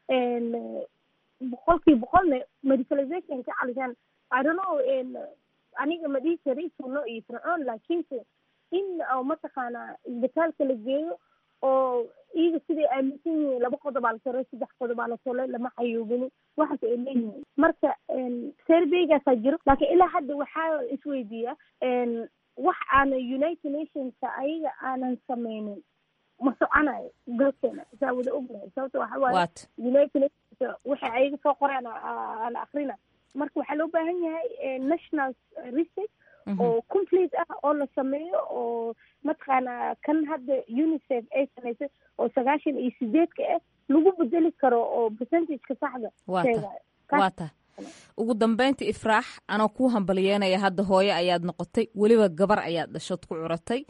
boqolkiiba boqolna medicalizationka calishaan I don't know aniga ma dhihi karay suno iyo fircoon laakiinse in oo mataqaanaa isbitaalka la geeyo oo iyaga siday aaminsan yihiin laba qodobaa la tolay saddex qodobaa la tolay lama xayuubini waxaas ay leeyihiin marka surveygaasaa jiro laakiin ilaa hadda waxaa isweydiiyaa wax aana united nationska ayaga aanan sameynin ma soconayo dalkeena saa wada ognahay sababta waxa waaye united nations waxay ayaga soo qoraan aan akrina marka waxaa loo baahan yahay national research oo complete ah oo la sameeyo oo mataqaanaa kan hadda unicef ay samaysay oo sagaashan iyo sideedka ah lagu bedeli karo oo percentageka saxda sheegayo waa ta ugu dambeynta ifraax anoo kuu hambalyeynaya hadda hooyo ayaad noqotay weliba gabar ayaad dhashood ku curatay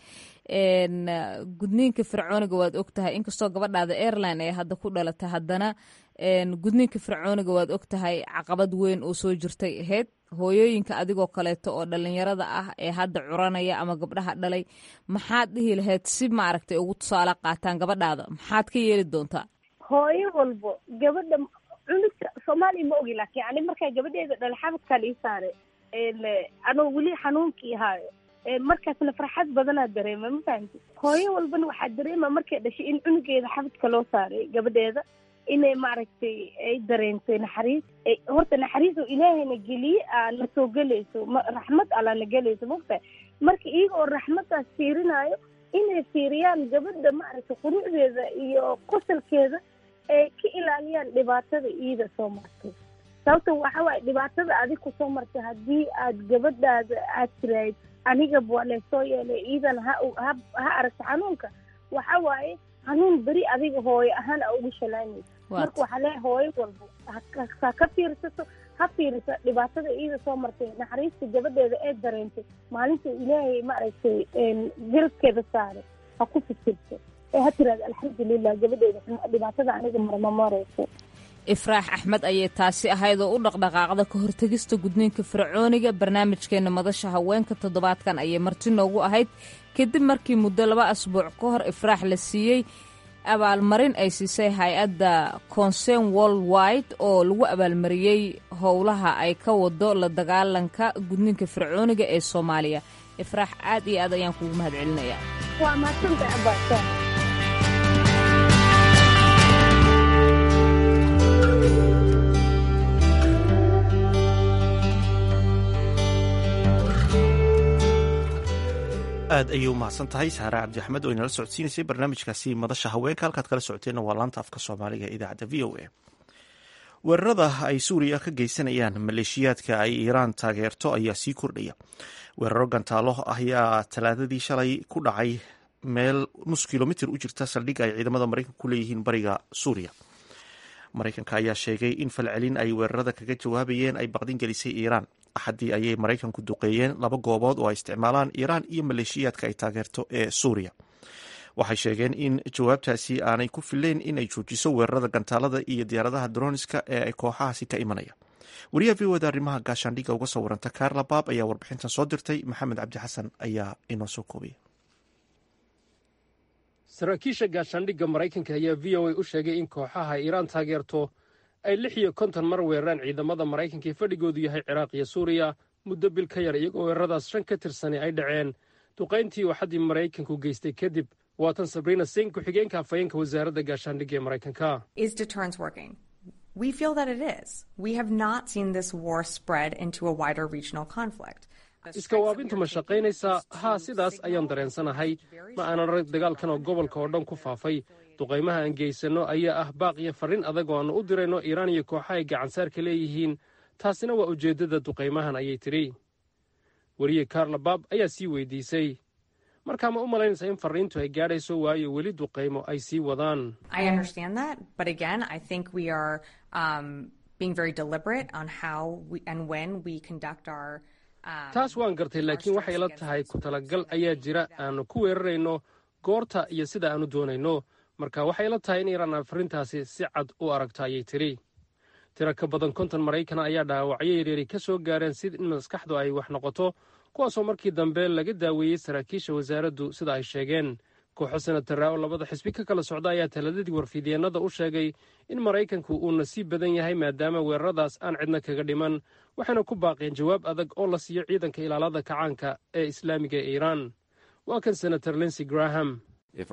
gudniinka fircooniga waad og tahay inkastoo gabadhaada airline ee hadda ku dhalatay haddana gudniinka fircooniga waad og tahay caqabad weyn oo soo jirtay ahayd hooyooyinka adigoo kaleeto oo dhalinyarada ah ee hadda curanaya ama gabdhaha dhalay maxaad dhihi lahayd si maaragtay ugu tusaale qaataan gabadhaada maxaad ka yeeli doontaa hooyo walbo gabadha cunugta soomaaliya ma ogi laakiin ani markaa gabadheeda dhala xabadkaan ii saare anoo weli xanuunkii haayo markaasna farxad badanaa dareema ma fahamti hooyo walbana waxaa dareema markay dhashay in cunugeeda xabadka loo saaray gabadheeda inay maaragtay ay dareentay naxariis horta naxariis oo ilaahayna geliye aa na soo gelayso raxmad alla na gelayso mogtahay marka iyaga oo raxmaddaas fiirinayo inay fiiriyaan gabadha maaragtay qurucdeeda iyo qosalkeeda ay ka ilaaliyaan dhibaatada iida soo martay sababta waxa waaye dhibaatada adig ku soo martay haddii aad gabadhaada aad tirayd aniga waa leesoo yeelay iidan ha ha ha aragta xanuunka waxa waaye xanuun beri adiga hooyo ahaan a ugu shalaanaysa marka waxaa leeyahay hooyo walbo ha ka fiirsato ha fiirisa dhibaatada iida soo martay naxariista gabadheeda ee dareentay maalinta ilaahay maaragtay garabkeeda saaray ha ku fikirto ee ha tiraada alxamdulilah gabadheeda dhibaatada aniga marma marayso ifraax axmed ayay taasi ahayd oo u dhaqdhaqaaqda ka hortegista gudniinka fircooniga barnaamijkeena madasha haweenka toddobaadkan ayay marti noogu ahayd kadib markii muddo laba asbuuc ka hor ifraax la siiyey abaalmarin ay siisay hay-adda concern world wide oo lagu abaalmariyey howlaha ay ka wado la dagaalanka gudniinka fircooniga ee soomaaliya ifraax aad iyo aad ayaan kugu mahad celinaya waa maadsantahay abbaasa aad ayay u mahadsan tahay saare cabdi axmed oo inala socodsiinaysay barnaamijkaasi madasha haweenka halkaad kala socoteenna waa laanta afka soomaaliga ee idaacadda v o a weerarada ay suuriya ka geysanayaan maleeshiyaadka ay iiraan taageerto ayaa sii kordhaya weeraro gantaalo ayaa talaadadii shalay ku dhacay meel nus kilomitir u jirta saldhig ay ciidamada maraykanka ku leeyihiin bariga suuriya maraykanka ayaa sheegay in falcelin ay weerarada kaga jawaabayeen ay baqdin gelisay iiraan axaddii ayay maraykanku duqeeyeen laba goobood oo ay isticmaalaan iiraan iyo maleeshiyaadka ay taageerto ee suuriya waxay sheegeen in jawaabtaasi aanay ku fileyn inay joojiso weerarada gantaalada iyo diyaaradaha droniska ee ay kooxahaasi ka imanaya wariyaha v oda arrimaha gaashaandhigga uga soo waranta karla baab ayaa warbixintan soo dirtay maxamed cabdi xasan ayaa inoo soo koobaya saraakiisha gaashaandhigga maraykanka ayaa v o a u sheegay in kooxaha iiraan taageerto ay lix iyo konton mar weerareen ciidamada maraykanka ee fadhigoodu yahay ciraaq iyo suuriya muddo bil ka yar iyagoo weeraradaas shan ka tirsani ay dhaceen duqayntii uu xaddii maraykanku geystay kadib waatan sabriina singh ku-xigeenka afhayeenka wasaaradda gaashaandhigga ee maraykanka We feel that it is. We have not seen this war spread into a wider regional conflict. iska waabintu ma shaqaynaysaa? haa, sidaas ayaan dareensanahay. ma aanan rag dagaalkan oo gobolka oo dhan ku faafay. duqaymaha aan geysanno ayaa ah baaq iyo farriin adag oo aannu u dirayno iiraan iyo kooxa ay gacansaarka leeyihiin. taasina waa ujeeddada duqaymahan ayay tidhi. weriye karla baab ayaa sii weydiisay, markaa ma u malaynaysaa in farriintu ay gaadhayso waayo weli duqaymo ay sii wadaan? taas waan gartay, laakiin waxay la tahay ku talagal ayaa jira aannu ku weerarayno goorta iyo sida aannu doonayno. marka waxay la tahay in iiraan farrintaasi si cad u aragto ayay tidhi. tiro ka badan konton maraykana ayaa dhaawacyo yaryari ka soo gaareen sid in maskaxdu ay wax noqoto, kuwaasoo markii dambe laga daaweeyey saraakiisha wasaaraddu sida ay sheegeen. kooxo senataraa oo labada xisbi ka kala socda ayaa taladadii warfidyeenada u sheegay in maraykanku uu nasiib badan yahay maadaama weeraradaas aan cidna kaga dhiman, waxayna ku baaqeen jawaab adag oo la siiyo ciidanka ilaalada kacaanka ee islaamiga ee iiraan. waa kan senator linsey graham.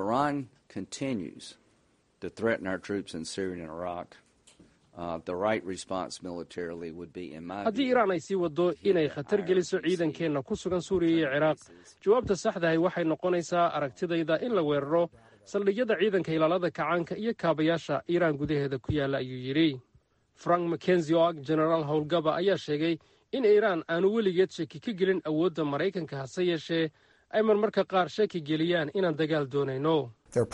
haddii iiraan ay sii waddo inay khatar geliso ciidankeenna ku sugan suuriya iyo ciraaq, jawaabta saxdahay waxay noqonaysaa aragtidayda in la weeraro saldhigyada ciidanka ilaalada kacaanka iyo kaabayaasha iiraan gudaheeda ku yaalla, ayuu yidhi. frank mackenzie oo ag jenaraal howlgaba ayaa sheegay in iiraan aanu weligeed shaki ka gelin awoodda maraykanka, hase yeeshee ay marmarka qaar shaki geliyaan inaan dagaal doonayno.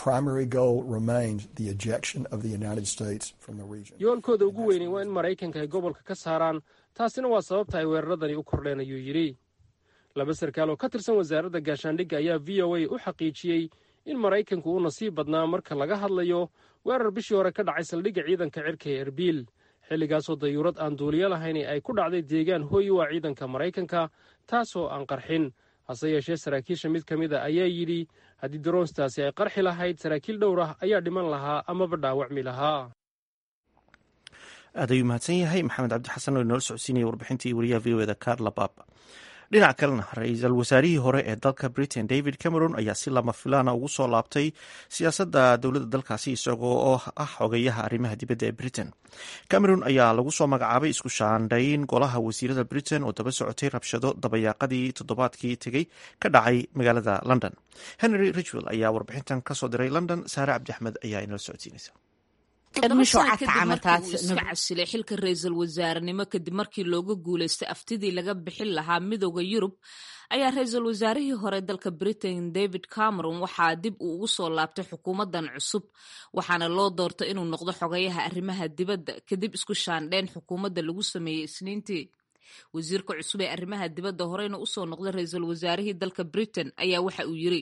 yoolkooda ugu weynay waa in maraykanka ay gobolka ka saaraan, taasina waa sababta ay weeraradani u kordheen, ayuu yidhi. laba sarkaal oo ka tirsan wasaaradda gaashaandhigga ayaa v o a u xaqiijiyey in maraykanku uu nasiib badnaa marka laga hadlayo weerar bishii hore ka dhacay saldhigga ciidanka cirka ee erbil, xilligaasoo dayuurad aan duuliyo lahayn ay ku dhacday deegaan hooyi waa ciidanka maraykanka, taasoo aan qarxin. hase yeeshee saraakiisha mid ka mid a ayaa yidhi haddii daroonstaasi ay qarxi lahayd, saraakiil dhowr ah ayaa dhiman lahaa amaba dhaawacmi lahaa. aad ayuu mahadsan yahay maxamed cabdi xasan oo inoola socodsiinaya warbixintii wariyaha v o eda karla baab. dhinaca kalena ra-iisul wasaarihii hore ee dalka britain david cameron ayaa si lama filaana ugu soo laabtay siyaasadda dowladda dalkaasi isagoo oo ah xogeyaha arrimaha dibadda ee britain. cameron ayaa lagu soo magacaabay isku shaandhayn golaha wasiirada britain oo daba socotay rabshado dabayaaqadii toddobaadkii tegey ka dhacay magaalada london. henry ridgwell ayaa warbixintan kasoo diray london. saare cabdi axmed ayaa inala socodsiinaysa. toddoba sano kadib markii uu iska casilay xilka ra-iisul wasaarenimo kadib markii looga guulaystay aftidii laga bixin lahaa midooda yurub, ayaa ra-iisul wasaarihii hore dalka britain david cameron waxaa dib uu ugu soo laabtay xukuumaddan cusub, waxaana loo doortay inuu noqdo xogayaha arrimaha dibadda kadib isku shaandheyn xukuumadda lagu sameeyey isniintii. wasiirka cusub ee arrimaha dibadda horeyna usoo noqday ra-iisul wasaarihii dalka britain ayaa waxa uu yidhi,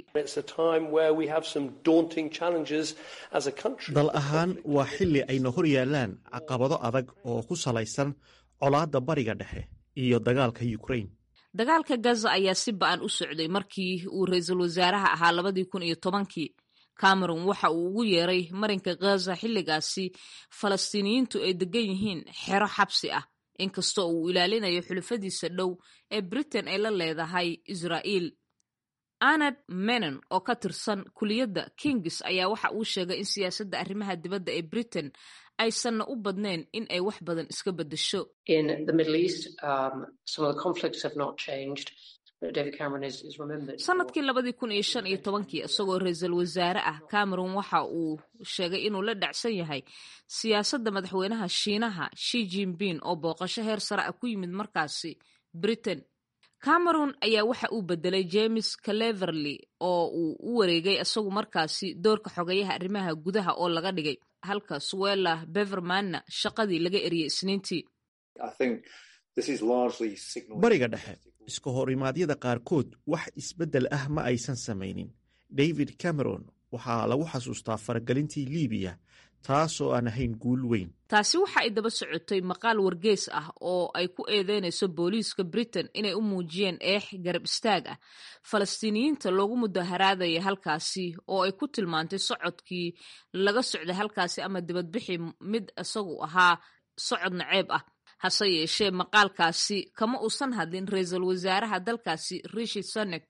dal ahaan waa xilli ayna hor yaalaan caqabado adag oo ku salaysan colaadda bariga dhexe iyo dagaalka ukraine. dagaalka gaza ayaa si ba-an u socday markii uu ra-iisul wasaaraha ahaa labadii kun iyo tobankii. cameron waxa uu ugu yeeray marinka gaza xilligaasi falastiiniyiintu ay degan yihiin xero xabsi ah, inkastoo uu ilaalinayo xulufadiisa dhow ee britain ay la leedahay israa'iil. anad menon oo ka tirsan kuliyadda kings ayaa waxa uu sheegay in siyaasadda arrimaha dibadda ee britain aysanna u badnayn in ay wax badan iska beddesho. sanadkii labadii kun iyo shan iyo tobankii isagoo ra-iisul wasaare ah, cameron waxa uu sheegay inuu la dhacsan yahay siyaasadda madaxweynaha shiinaha shi jinping oo booqasho heer sare ah ku yimid markaasi britain. cameron ayaa waxa uu bedelay james cleverly oo uu u wareegay isagu markaasi doorka xogayaha arrimaha gudaha oo laga dhigay, halka suella bevermanna shaqadii laga eriyey isniintii. bariga dhexe iska horimaadyada qaarkood wax isbeddel ah ma aysan samaynin. david cameron waxaa lagu xasuustaa faragelintii liibiya, taasoo aan ahayn guul weyn. taasi waxa ay daba socotay maqaal wargeys ah oo ay ku eedeynayso booliiska britain inay u muujiyeen eex garab istaag ah falastiiniyiinta loogu mudaharaadaya halkaasi, oo ay ku tilmaantay socodkii laga socday halkaasi ama dibadbixi mid isagu ahaa socod naceeb ah. hase yeeshee maqaalkaasi kama uusan hadlin ra-iisul wasaaraha dalkaasi rishi sunak.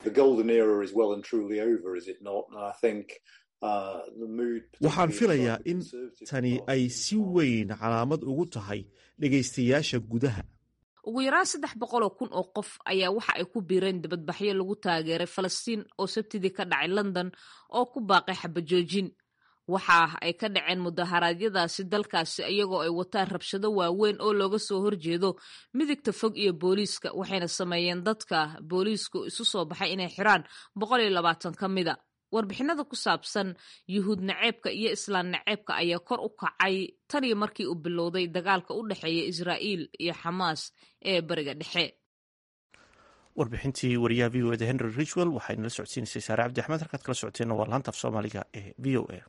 waxaan filayaa in tani ay si weyn calaamad ugu tahay dhegaystayaasha gudaha. ugu yaraan saddex boqol oo kun oo qof ayaa waxa ay ku biireen dibadbaxyo lagu taageeray falastiin oo sabtidii ka dhacay london oo ku baaqay xabajoojin. waxa ay ka dhaceen mudaharaadyadaasi dalkaasi iyagoo ay wataan rabshado waaweyn oo looga soo horjeedo midigta fog iyo booliiska, waxayna sameeyeen dadka booliisku isu soo baxay inay xiraan boqol iyo labaatan ka mida. warbixinada ku saabsan yuhuud naceebka iyo islaan naceebka ayaa kor u kacay tan iyo markii uu bilowday dagaalka u dhexeeya israa'iil iyo xamaas ee bariga dhexe. warbixintii wariyaha v o eda henry richwell waxay nala socodsiinaysay saare cabdi axmed. halkaad kala socoteenna waa laanta af soomaaliga ee v o a.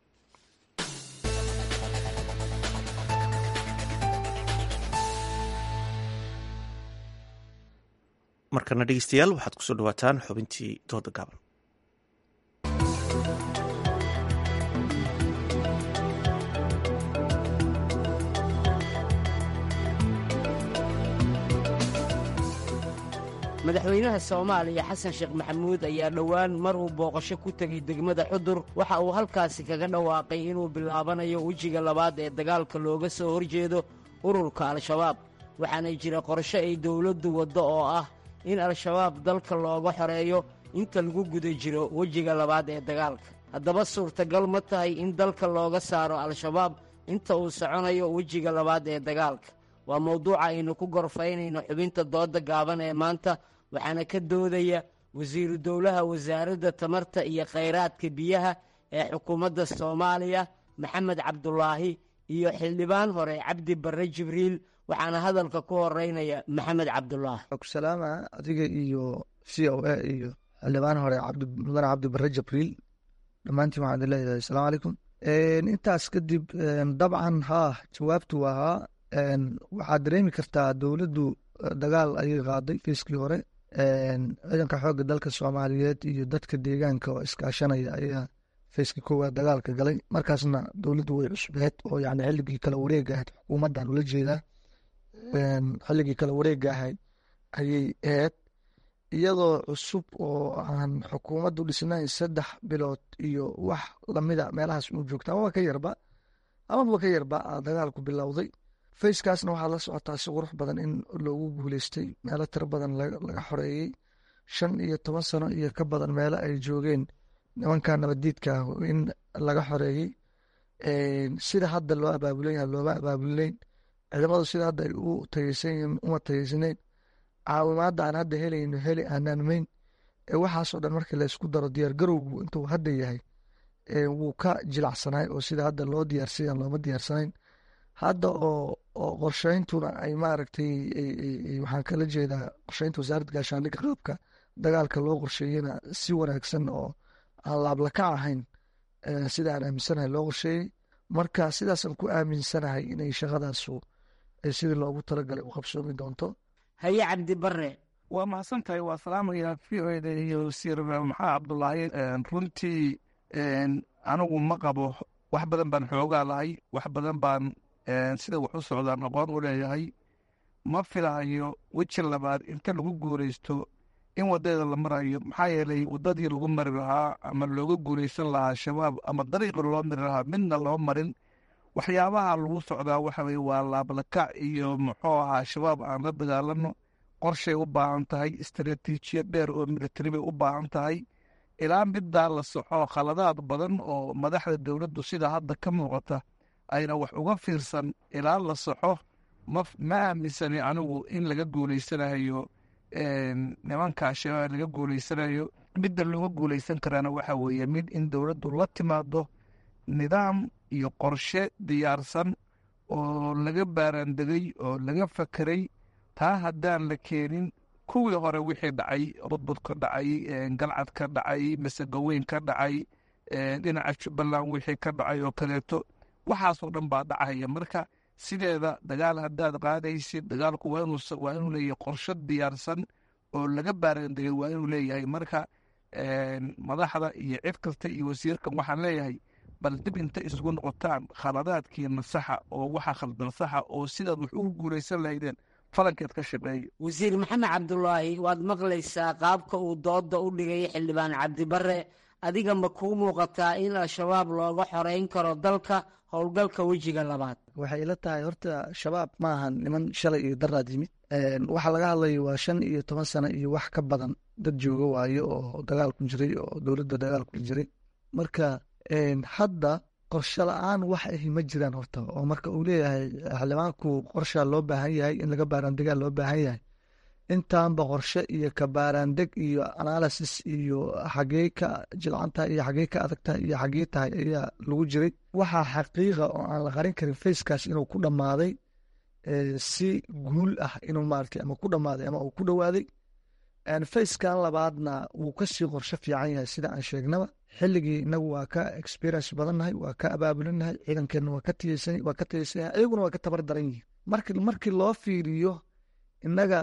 markana dhegeystayaal waxaad kusoo dhawaataan xubintii dooda gaaban. madaxweynaha soomaaliya xasan sheekh maxamuud ayaa dhowaan mar uu booqasho ku tegey degmada xudur waxa uu halkaasi kaga dhawaaqay inuu bilaabanayo wejiga labaad ee dagaalka looga soo horjeedo ururka al-shabaab, waxaana jira qorshe ay dowladdu waddo oo ah in al-shabaab dalka looga xoreeyo inta lagu guda jiro wejiga labaad ee dagaalka. haddaba suurtagal ma tahay in dalka looga saaro al-shabaab inta uu soconayo wejiga labaad ee dagaalka? waa mawduuca aynu ku gorfaynayno xubinta dooda gaaban ee maanta, waxaana ka doodaya wasiiru dowlaha wasaaradda tamarta iyo khayraadka biyaha ee xukuumadda soomaaliya maxamed cabdulaahi iyo xildhibaan hore cabdi barre jibriil, waxaana hadalka ku horeynaya maxamed cabdulaahi. salaama adiga iyo c o a iyo xildhibaan hore mudane cabdi barre jibriil, dhammaantiin waxaan leeyahay asalaamu calaykum. intaas kadib dabcan haa jawaabtu waa haa. waxaad dareemi kartaa dowladdu dagaal ayay qaaday fiiskii hore. ciidanka xoogga dalka soomaaliyeed iyo dadka deegaanka oo iskaashanaya ayaa fiiskii koowaad dagaalka galay. markaasna dowladdu way cusbeed oo yani xilligii kala wareega ahayd, xukuumaddan ula jeedaa xilligii kala wareega ahayd ayay ahayd, iyadoo cusub oo aan xukuumaddu dhisnayn saddex bilood iyo wax lamida meelahaas uu joogta amaba ka yarba amaba ka yarba dagaalku bilowday. fayskaasna waxaad la socotaa si qurux badan in loogu guuleystay, meelo tiro badan laga xoreeyey, shan iyo toban sano iyo ka badan meelo ay joogeen nimanka nabaddiidka ah in laga xoreeyey. sida hadda loo abaabulan yaha looma abaabulnayn, ciidamadu sida hadda ay u tayeysan uma tayeysnayn, caawimaadda aan hadda helayno heli aananmayn. waxaasoo dhan markii laysku daro diyaargarowgu intuu hadda yahay wuu ka jilacsanaay oo sida hadda loo diyaarsayan looma diyaarsanayn. hadda oo oo qorsheyntuna ay maaragtay waxaan kala jeedaa qorsheynta wasaaradda gaashaandhigga qaabka dagaalka loo qorsheeyena si wanaagsan oo aan laablaka ahayn sida aan aaminsanahay loo qorsheeyey. marka sidaasaan ku aaminsanahay inay shaqadaasu sidii loogu talagalay u qabsoomi doonto. haye cabdi barre. waa mahadsan tahay, waa salaamaya v o eda iyo wasiir maxaa cabdulaahi. runtii anigu ma qabo, wax badan baan xoogaa lahay, wax badan baan sida wax u socdaan aqoon u leeyahay. ma filahayo weji labaad inta lagu guuraysto in wadadeeda la marayo, maxaa yeelay wadadii lagu mari lahaa ama looga guuraysan lahaa shabaab ama dariiqi loo mari lahaa midna loo marin. waxyaabaha lagu socdaa waxa weye waa laablakac iyo muxuu ahaa shabaab aan la dagaalano. qorshay u baahan tahay, istaraatiijiyad dheer oo militari bay u baahan tahay. ilaa middaa la soxo khaladaad badan oo madaxda dowladdu sida hadda ka muuqata ayna wax uga fiirsan ilaa la soxo ma aaminsani anigu in laga guulaysanayo nimankaa shabaab laga guulaysanayo. midda looga guulaysan karaana waxa weeye mid in dowladdu la timaado nidaam iyo qorshe diyaarsan oo laga baaraandegay oo laga fakeray. taa haddaan la keenin, kuwii hore wixii dhacay, budbud ka dhacay, galcad ka dhacay, masegaweyn ka dhacay, dhinaca jubbaland wixii ka dhacay oo kaleeto, waxaasoo dhan baa dhacaya. marka sideeda dagaal haddaad qaadaysid, dagaalku waa inuu leeyahay qorshe diyaarsan oo laga baaraandegay waa inuu leeyahay. marka madaxda iyo cid kasta iyo wasiirkan waxaan leeyahay, bal dib inta isugu noqotaan khaladaadkiina saxa oo waxa khaldan saxa oo sidaad wax ugu guulaysan lahaydeen falankeed ka shaqeeya. wasiir maxamed cabdulaahi, waad maqlaysaa qaabka uu dooda u dhigay xildhibaan cabdi barre. adiga ma kuu muuqataa in al-shabaab looga xoreyn karo dalka howlgalka wejiga labaad? waxay ila tahay horta shabaab ma ahan niman shalay iyo daraad yimid. waxaa laga hadlaya waa shan iyo toban sano iyo wax ka badan dad jooga waayo oo dagaal ku jiray oo dowladda dagaal ku jiray. marka hadda qorshe la-aan wax ahi ma jiraan horta, oo marka uu leeyahay xildhibaanku qorshaa loo baahan yahay in laga baaraandegaa loo baahan yahay, intaanba qorshe iyo ka baaraandeg iyo analysis iyo xagee ka jilcantahay iyo xagee ka adagtahay iyo xagee tahay ayaa lagu jiray. waxaa xaqiiqa oo aan la qarin karin fayskaas inuu ku dhammaaday si guul ah inuu maaragtay ama ku dhammaaday ama uu ku dhowaaday. fayskan labaadna wuu kasii qorshe fiican yahay sida aan sheegnaba. xilligii inagu waa ka experience badannahay, waa ka abaabulinahay, ciidankeenna waa ka tiyeysan waa ka tiyeysanyahay, ayaguna waa ka tabar daran yihiin. marki markii loo fiiriyo innaga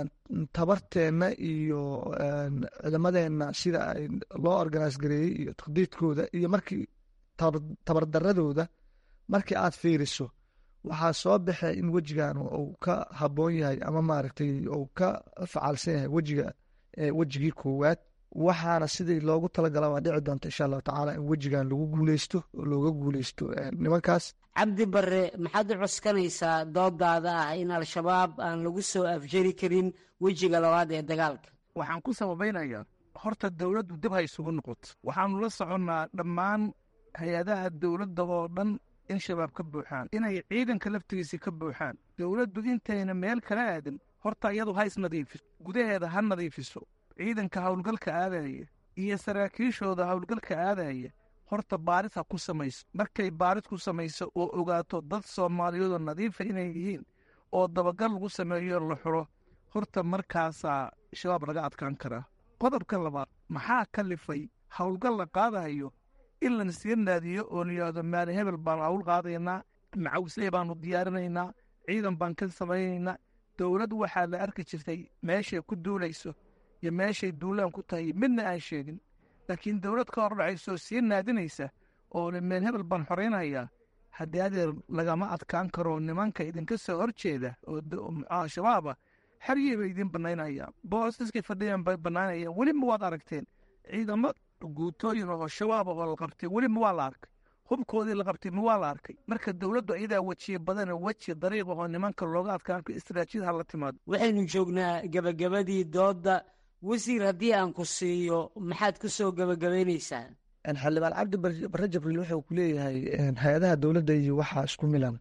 tabarteenna iyo ciidamadeenna sida ay loo organise gareeyey iyo taqdiidkooda iyo markii tabardaradooda markii aad fiiriso, waxaa soo baxay in wejigan uu ka habboon yahay ama maaragtay uu ka facaalsan yahay wejiga wejigii koowaad. waxaana sidii loogu talagala waa dhici doonta insha allahu tacaala in wejigan lagu guuleysto oo looga guuleysto nimankaas. cabdi bare, maxaad u cuskanaysaa doodaada ah in al-shabaab aan lagu soo afjari karin wejiga labaad ee dagaalka? waxaan ku sababaynayaa horta dowladdu dib ha isugu noqoto. waxaanu la soconnaa dhammaan hay-adaha dowladda oo dhan in shabaab ka buuxaan, inay ciidanka laftigiisi ka buuxaan. dowladdu intayna meel kala aadin horta iyadu ha isnadiifiso, gudaheeda ha nadiifiso. ciidanka howlgalka aadaya iyo saraakiishooda howlgalka aadaya horta baaris ha ku samayso. markay baaris ku samayso oo ogaato dad soomaaliyeedoo nadiifa inay yihiin oo dabagal lagu sameeyo la xuro, horta markaasaa shabaab laga adkaan karaa. qodobka labaad, maxaa kalifay howlgal la qaadayo in la sii naadiyo oo layihahdo maali hebel baanu hawl qaadaynaa, macawisey baanu diyaarinaynaa, ciidan baan ka samaynaynaa. dowlad waxaa la arki jirtay meeshay ku duulayso iyo meeshay duulaan ku tahay midna aan sheegin, laakiin dowlad ka hor dhacaysoo sii naadinaysa oo le meel hebel baan xoraynayaa. haddii adeer lagama adkaan karo nimanka idinka soo horjeeda oo al-shabaaba xeryey bay idiin bannaynayaan, boosaskay fadhiyaan bay bannaynayaan. weliba waad aragteen ciidamo guutooyin oo shabaaba oo la qabtay, weliba waa la arkay hubkoodii la qabtay, ma waa la arkay. marka dowladdu iyadaa wejiye badane weji dariiq oo nimanka looga adkaan karo istaraatiijiyad ha la timaado. waxaynu joognaa gabagabadii doodda. wasiir, haddii aan ku siiyo maxaad ku soo gabagabaynaysaa? xildhibaan cabdi bare jibriil wuxuu ku leeyahay hay-adaha dowladda iyo waxaa isku milan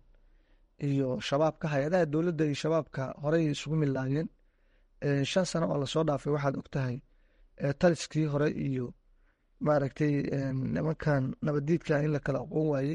iyo shabaabka. hay-adaha dowladda iyo shabaabka horey isugu milaayeen. shan sano oo lasoo dhaafay waxaad ogtahay taliskii hore iyo maaragtay nimankan nabaddiidka in la kala aqoon waayey.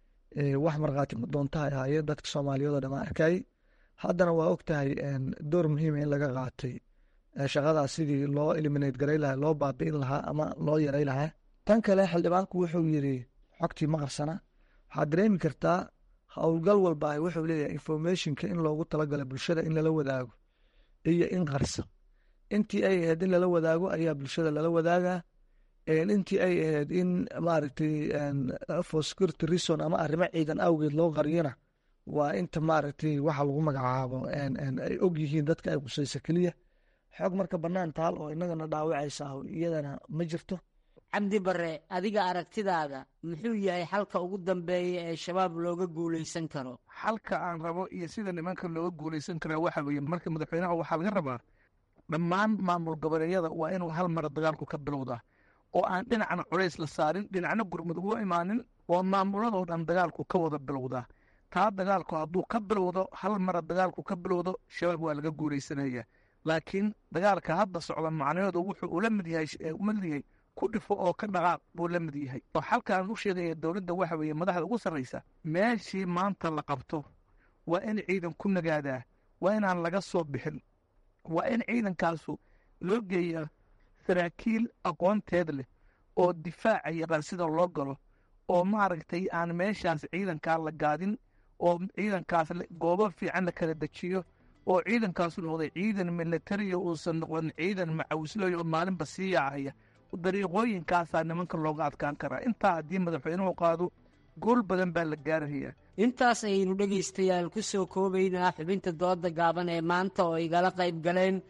wax markhaati doontaha ahaayeen dadka soomaaliyeed oo dhammaa arkayey. haddana waa ogtahay door muhiima in laga qaatay shaqadaas sidii loo eliminate garay lahaa, loo baabi'in lahaa ama loo yaray lahaa. tan kale xildhibaanku wuxuu yidhi xogtii ma qarsana. waxaad dareemi kartaa howlgal walba wuxuu leeyahay informationka in loogu talagala bulshada in lala wadaago iyo in qarsa. intii ay ahayd in lala wadaago ayaa bulshada lala wadaagaa. intii ay ahayd in maaragtay for security reason ama arrimo ciidan awgeed loo qariyana waa inta maaragtay waxa lagu magacaabo ay og yihiin dadka ay qusaysa keliya. xoog marka bannaan taal oo innagana dhaawacaysa iyadana ma jirto. cabdi bare, adiga aragtidaada muxuu yahay xalka ugu dambeeya ee shabaab looga guulaysan karo? xalka aan rabo iyo sida nimanka looga guulaysan karaa waxa weeye marka madaxweynaha waxaa laga rabaa dhammaan maamul goboleedyada waa inuu hal mara dagaalku ka bilowdaa oo aan dhinacna culays la saarin, dhinacna gurmud ugu imaanin, oo maamuladoo dhan dagaalku ka wada bilowdaa. taa dagaalku hadduu ka bilowdo hal mara dagaalku ka bilowdo shabaab waa laga guulaysanaya. laakiin dagaalka hadda socda macnaheedu wuxuu ula mid yahay mid yahay ku dhifo oo ka dhaqaaq buu la mid yahay. oo xalkaan u sheegaya dowladda waxa weeye madaxda ugu sarraysa meeshii maanta la qabto waa in ciidan ku nagaadaa, waa inaan laga soo bixin, waa in ciidankaasu loo geeyaa saraakiil aqoonteed leh oo difaaca yaqaan sida loo galo, oo maaragtay aan meeshaas ciidankaa la gaadin, oo ciidankaas goobo fiican la kala dejiyo, oo ciidankaasu noqday ciidan militariya uusan noqon ciidan macawislooy oo maalinba sii yaacaya. dariiqooyinkaasaa nimanka looga adkaan karaa. intaa haddii madaxweynuhu qaado gool badan baa la gaarayaa. intaas ayaynu dhegaystayaal ku soo koobaynaa xubinta dooda gaaban ee maanta oo igala qayb galeen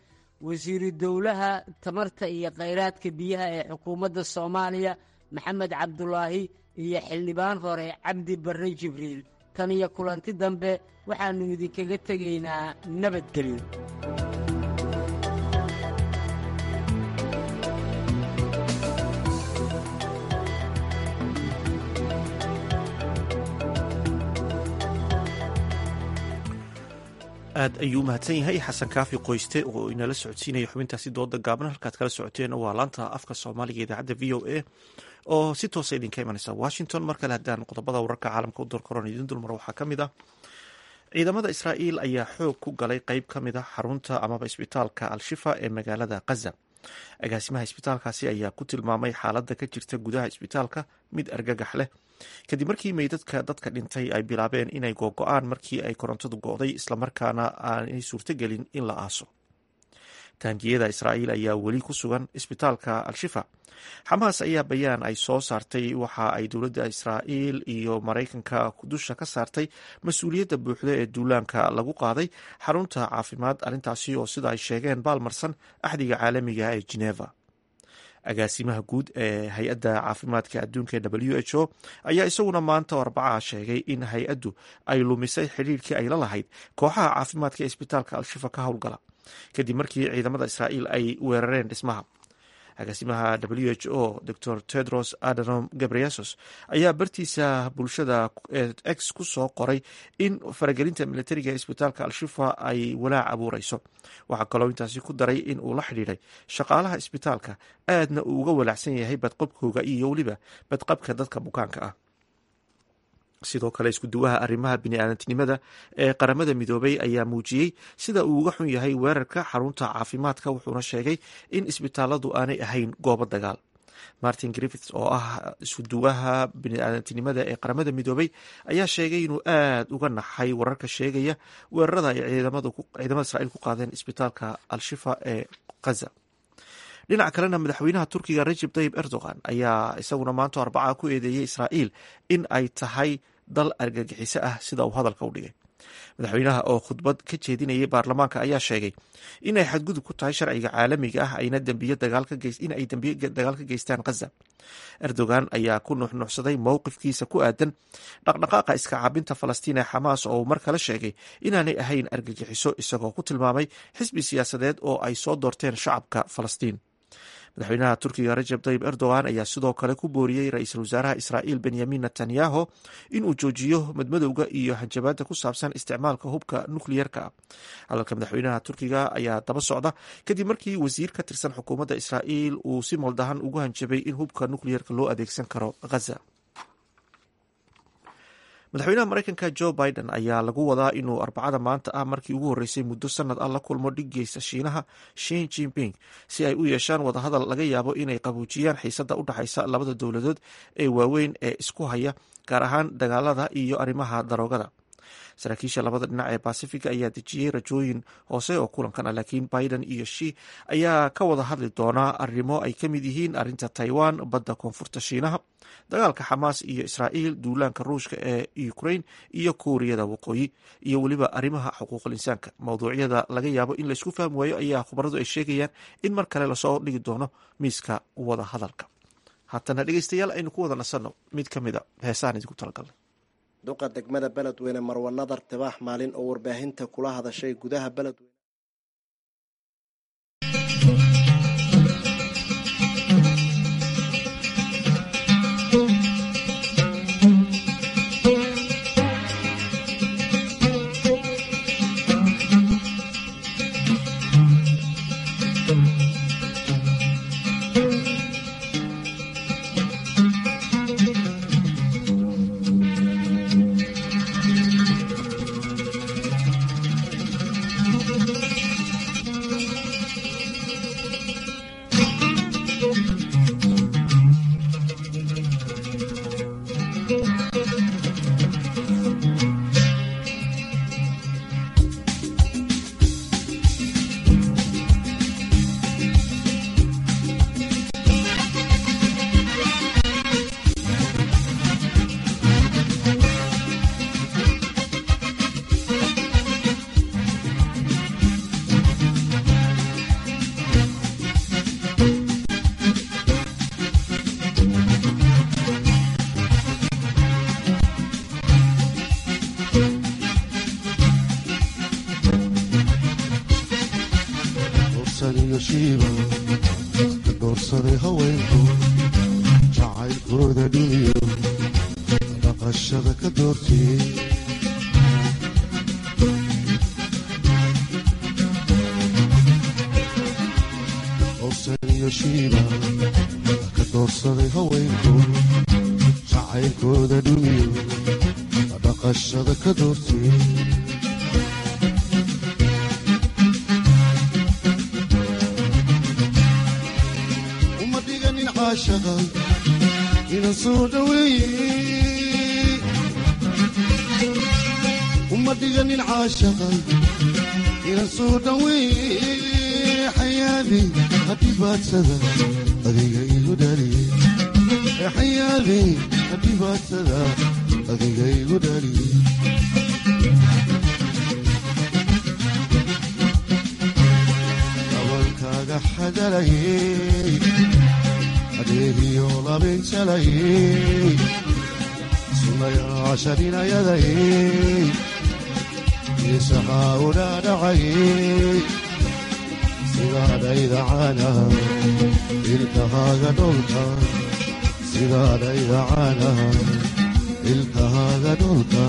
wasiiru dowlaha tamarta iyo khayraadka biyaha ee xukuumadda soomaaliya maxamed cabdulaahi iyo xildhibaan hore cabdi barre jibriil tan iyo kulanti dambe waxaannu idinkaga tegaynaa nabadgelyo. aad ayuu u mahadsan yahay xasan kaafi qoyste oo inala socodsiinaya xubintaasi dooda gaaban halkaad kala socoteen waa laanta afka soomaaliga idaacadda v o a oo si toosa idinka imanaysa washington. mar kale haddaan qodobada wararka caalamka u dorkoron idin dulmar waxaa ka mid ah ciidamada israa'iil ayaa xoog ku galay qeyb ka mid a xarunta amaba isbitaalka al-shifa ee magaalada khaza. agaasimaha isbitaalkaasi ayaa ku tilmaamay xaaladda ka jirta gudaha isbitaalka mid argagax leh kadib markii meydadka dadka dhintay ay bilaabeen inay googo-aan markii ay korontadu go'day islamarkaana aanay suurtogelin in la aaso. taangiyada israa'iil ayaa weli ku sugan isbitaalka al-shifa. xamaas ayaa bayaan ay soo saartay waxa ay dowladda israa'iil iyo maraykanka dusha ka saartay mas-uuliyadda buuxda ee duulaanka lagu qaaday xarunta caafimaad, arrintaasi oo sida ay sheegeen baalmarsan axdiga caalamiga ee Geneva. agaasimaha guud ee hay-adda caafimaadka adduunka ee w h o ayaa isaguna maanta arbacaha sheegay in hay-addu ay lumisay xidhiirkii ay la lahayd kooxaha caafimaadka ee isbitaalka al-shifa ka howlgala kadib markii ciidamada israa'iil ay weerareen dhismaha. agaasimaha w h o dor tedros adhanom ghebreyesus ayaa bartiisa bulshada x ku soo qoray in faragelinta militariga ee isbitaalka al-shifa ay walaac abuureyso. waxaa kaloo intaasi ku daray in uu la xidhiidhay shaqaalaha isbitaalka aadna uu uga walaacsan yahay badqabkooga iyo weliba badqabka dadka bukaanka ah. sidoo kale iskuduwaha arrimaha bini'aadantinimada ee qaramada midoobay ayaa muujiyey sida uu uga xun yahay weerarka xarunta caafimaadka, wuxuuna sheegay in isbitaaladu aanay ahayn goobo dagaal. martin griffiths oo ah iskuduwaha bini'aadantinimada ee qaramada midoobay ayaa sheegay inuu aad uga naxay wararka sheegaya weerarada ay ciidamada israa'iil ku qaadeen isbitaalka al-shifa ee khaza. dhinaca kalena madaxweynaha turkiga Recep Tayyip Erdogan ayaa isaguna maanta arbaca ku eedeeyey israa'iil in ay tahay dal argagixiso ah sida uu hadalka u dhigay. madaxweynaha oo khudbad ka jeedinayay baarlamaanka ayaa sheegay inay xadgudub ku tahay sharciga caalamiga ah ayna dambiyo dagaal ka geys in ay dambiyo dagaal ka geystaan Gaza. Erdogan ayaa ku nuuxnuuxsaday mowqifkiisa ku aadan dhaqdhaqaaqa iska caabinta Falastiin ee Xamaas oo mar kale sheegay inaanay ahayn argagixiso, isagoo ku tilmaamay xisbi siyaasadeed oo ay soo doorteen shacabka Falastiin. madaxweynaha turkiga Recep Tayyip Erdogan ayaa sidoo kale ku booriyey ra-iisul wasaaraha Israa'iil Benyamin Netanyahu inuu joojiyo madmadowga iyo hanjabaadda ku saabsan isticmaalka hubka nukliyerka ah. hadalka madaxweynaha turkiga ayaa daba socda kadib markii wasiir ka tirsan xukuumadda Israa'iil uu si maldahan ugu hanjabay in hubka nukliyerka loo adeegsan karo Gaza. madaxweynaha maraykanka Joe Biden ayaa lagu wadaa inuu arbacada maanta ah markii ugu horreysay muddo sanad ah la kulmo dhigeysa Shiinaha Xi Jinping si ay u yeeshaan wadahadal laga yaabo inay qaboojiyaan xiisadda u dhaxaysa labada dowladood ee waaweyn ee isku haya, gaar ahaan dagaalada iyo arrimaha daroogada. saraakiisha labada dhinac ee Pacific ayaa dejiyey rajooyin hoose oo kulankan ah, laakiin Biden iyo Xi ayaa ka wada hadli doonaa arrimo ay ka mid yihiin arrinta Taiwan, badda koonfurta Shiinaha, dagaalka Xamaas iyo Israa'iil, duulaanka Ruushka ee Ukraine iyo Kuuriyada Waqooyi, iyo weliba arrimaha xuquuqul insaanka. mawduucyada laga yaabo in laysku fahmi waayo ayaa khubaradu ay sheegayaan in mar kale lasoo dhigi doono miiska wada hadalka. haatana dhegeystayaal aynu ku wada nasanno mid ka mid a heesahan idinku talagalnay. duqa degmada beledweyne Marwa Nadar Tibaax maalin oo warbaahinta kula hadashay gudaha beledweyne iyo shiiba ka doorsaday haweenku jacaylkooda dhuniyo dhaqashada ka doortay hawsan iyo shiiba ka doorsaday haweenku jacaylkooda dhuniyo dhaqashada ka doortay inan soo dhaweeye uma dhiganin caashaqa inan soo dhaweeye xayaadi hadhibaadsada adiga igu dhaliye xayaadi hadhibaadsada adiga igu dhaliye gabalkaaga xadalayey adeegiyo labinjalayey sunayaashaninayadayey isaxaa u dhaadhacayey sidaadhaydacana ilkahaaga dholka sidaadhaydacana ilkahaaga dholka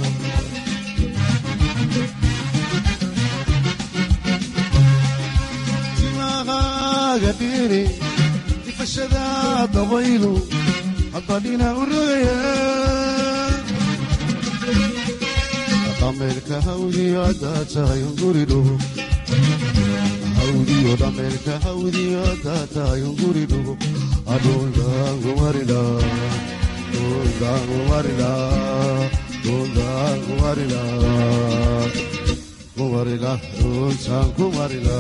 timahaaga dhiri difashada dabaylu haddadhina u rogaya dhameelka hawdiyo haddaad tahay unguridhugo hawdiyo dhameelka hawdiyo haddaad tahay unguridhugo adhuldaangumarida dhuldaangumarida dhuldaangumarida kumarila dhultaan kumarila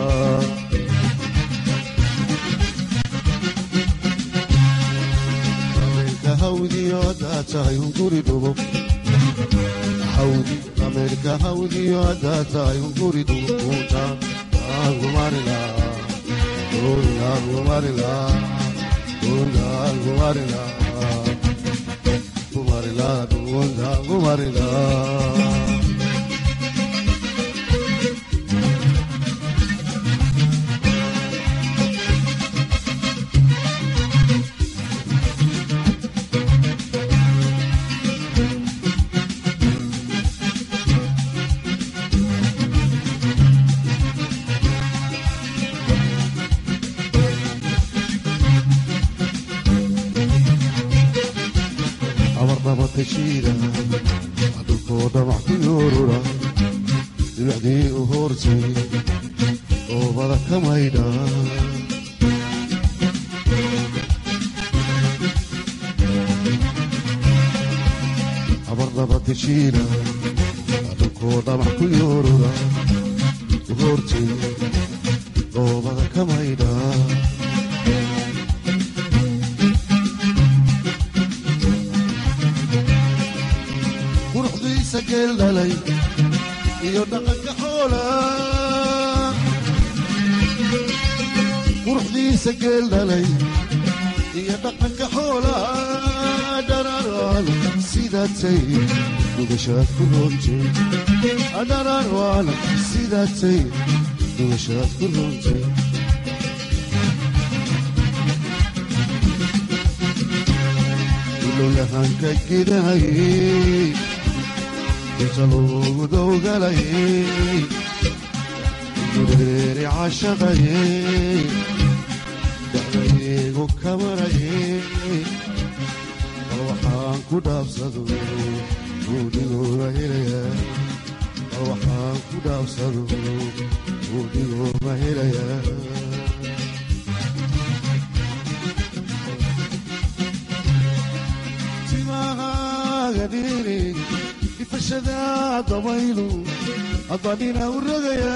hawdiyo haddaad tahay unguridhugo hawdi dhameelka hawdiyo haddaad tahay unguridhugo dhultaan aangumarila dhuldaangumarila dhuldaangumarila kumarila dhuldaangumarila adulkoo dhamac ku yoorura dibacdii u hoortay oobada ka maydha abardabatijiina adulkoo dhamac ku yoorura u hoortay oobada ka maydha geeldhalay iyo dhaqanka xoola quruxdiisa geeldhalay iyo dhaqanka xoola dhararwaana sidaatay dhugashaad ku roontay dhararwaana sidaatay dhugashaad ku roontay ilolahanka gidahayey inta loogu dowgalayey gureeri cashaqayey dacdaygu kamarayey bal waxaan ku dhaabsado guudhigooba helaya bal waxaan ku dhaabsado guudhigooba helaya timahaaga dhiri difashada dabaylu haddadhina u rogaya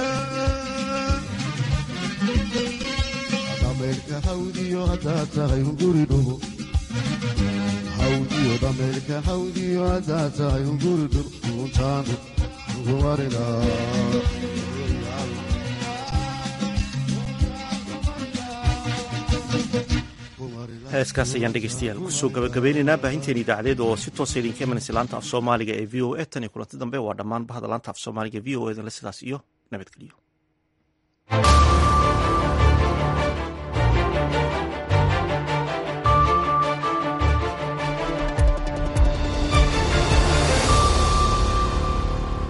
dhameelka hawdiyo haddaad tahay unguridhugo hawdiyo dhameelka hawdiyo haddaad tahay unguridhugo untaanu ugumarila heeskaas ayaan dhegeystayaal kusoo gabagabeynaynaa baahinteena idaacadeed oo si toosa idinka imanaysa laanta af soomaaliga ee v o a tan iyo kulanti dambe waa dhammaan bahda laanta af soomaaliga v o e dan le sidaas iyo nabadgelyo.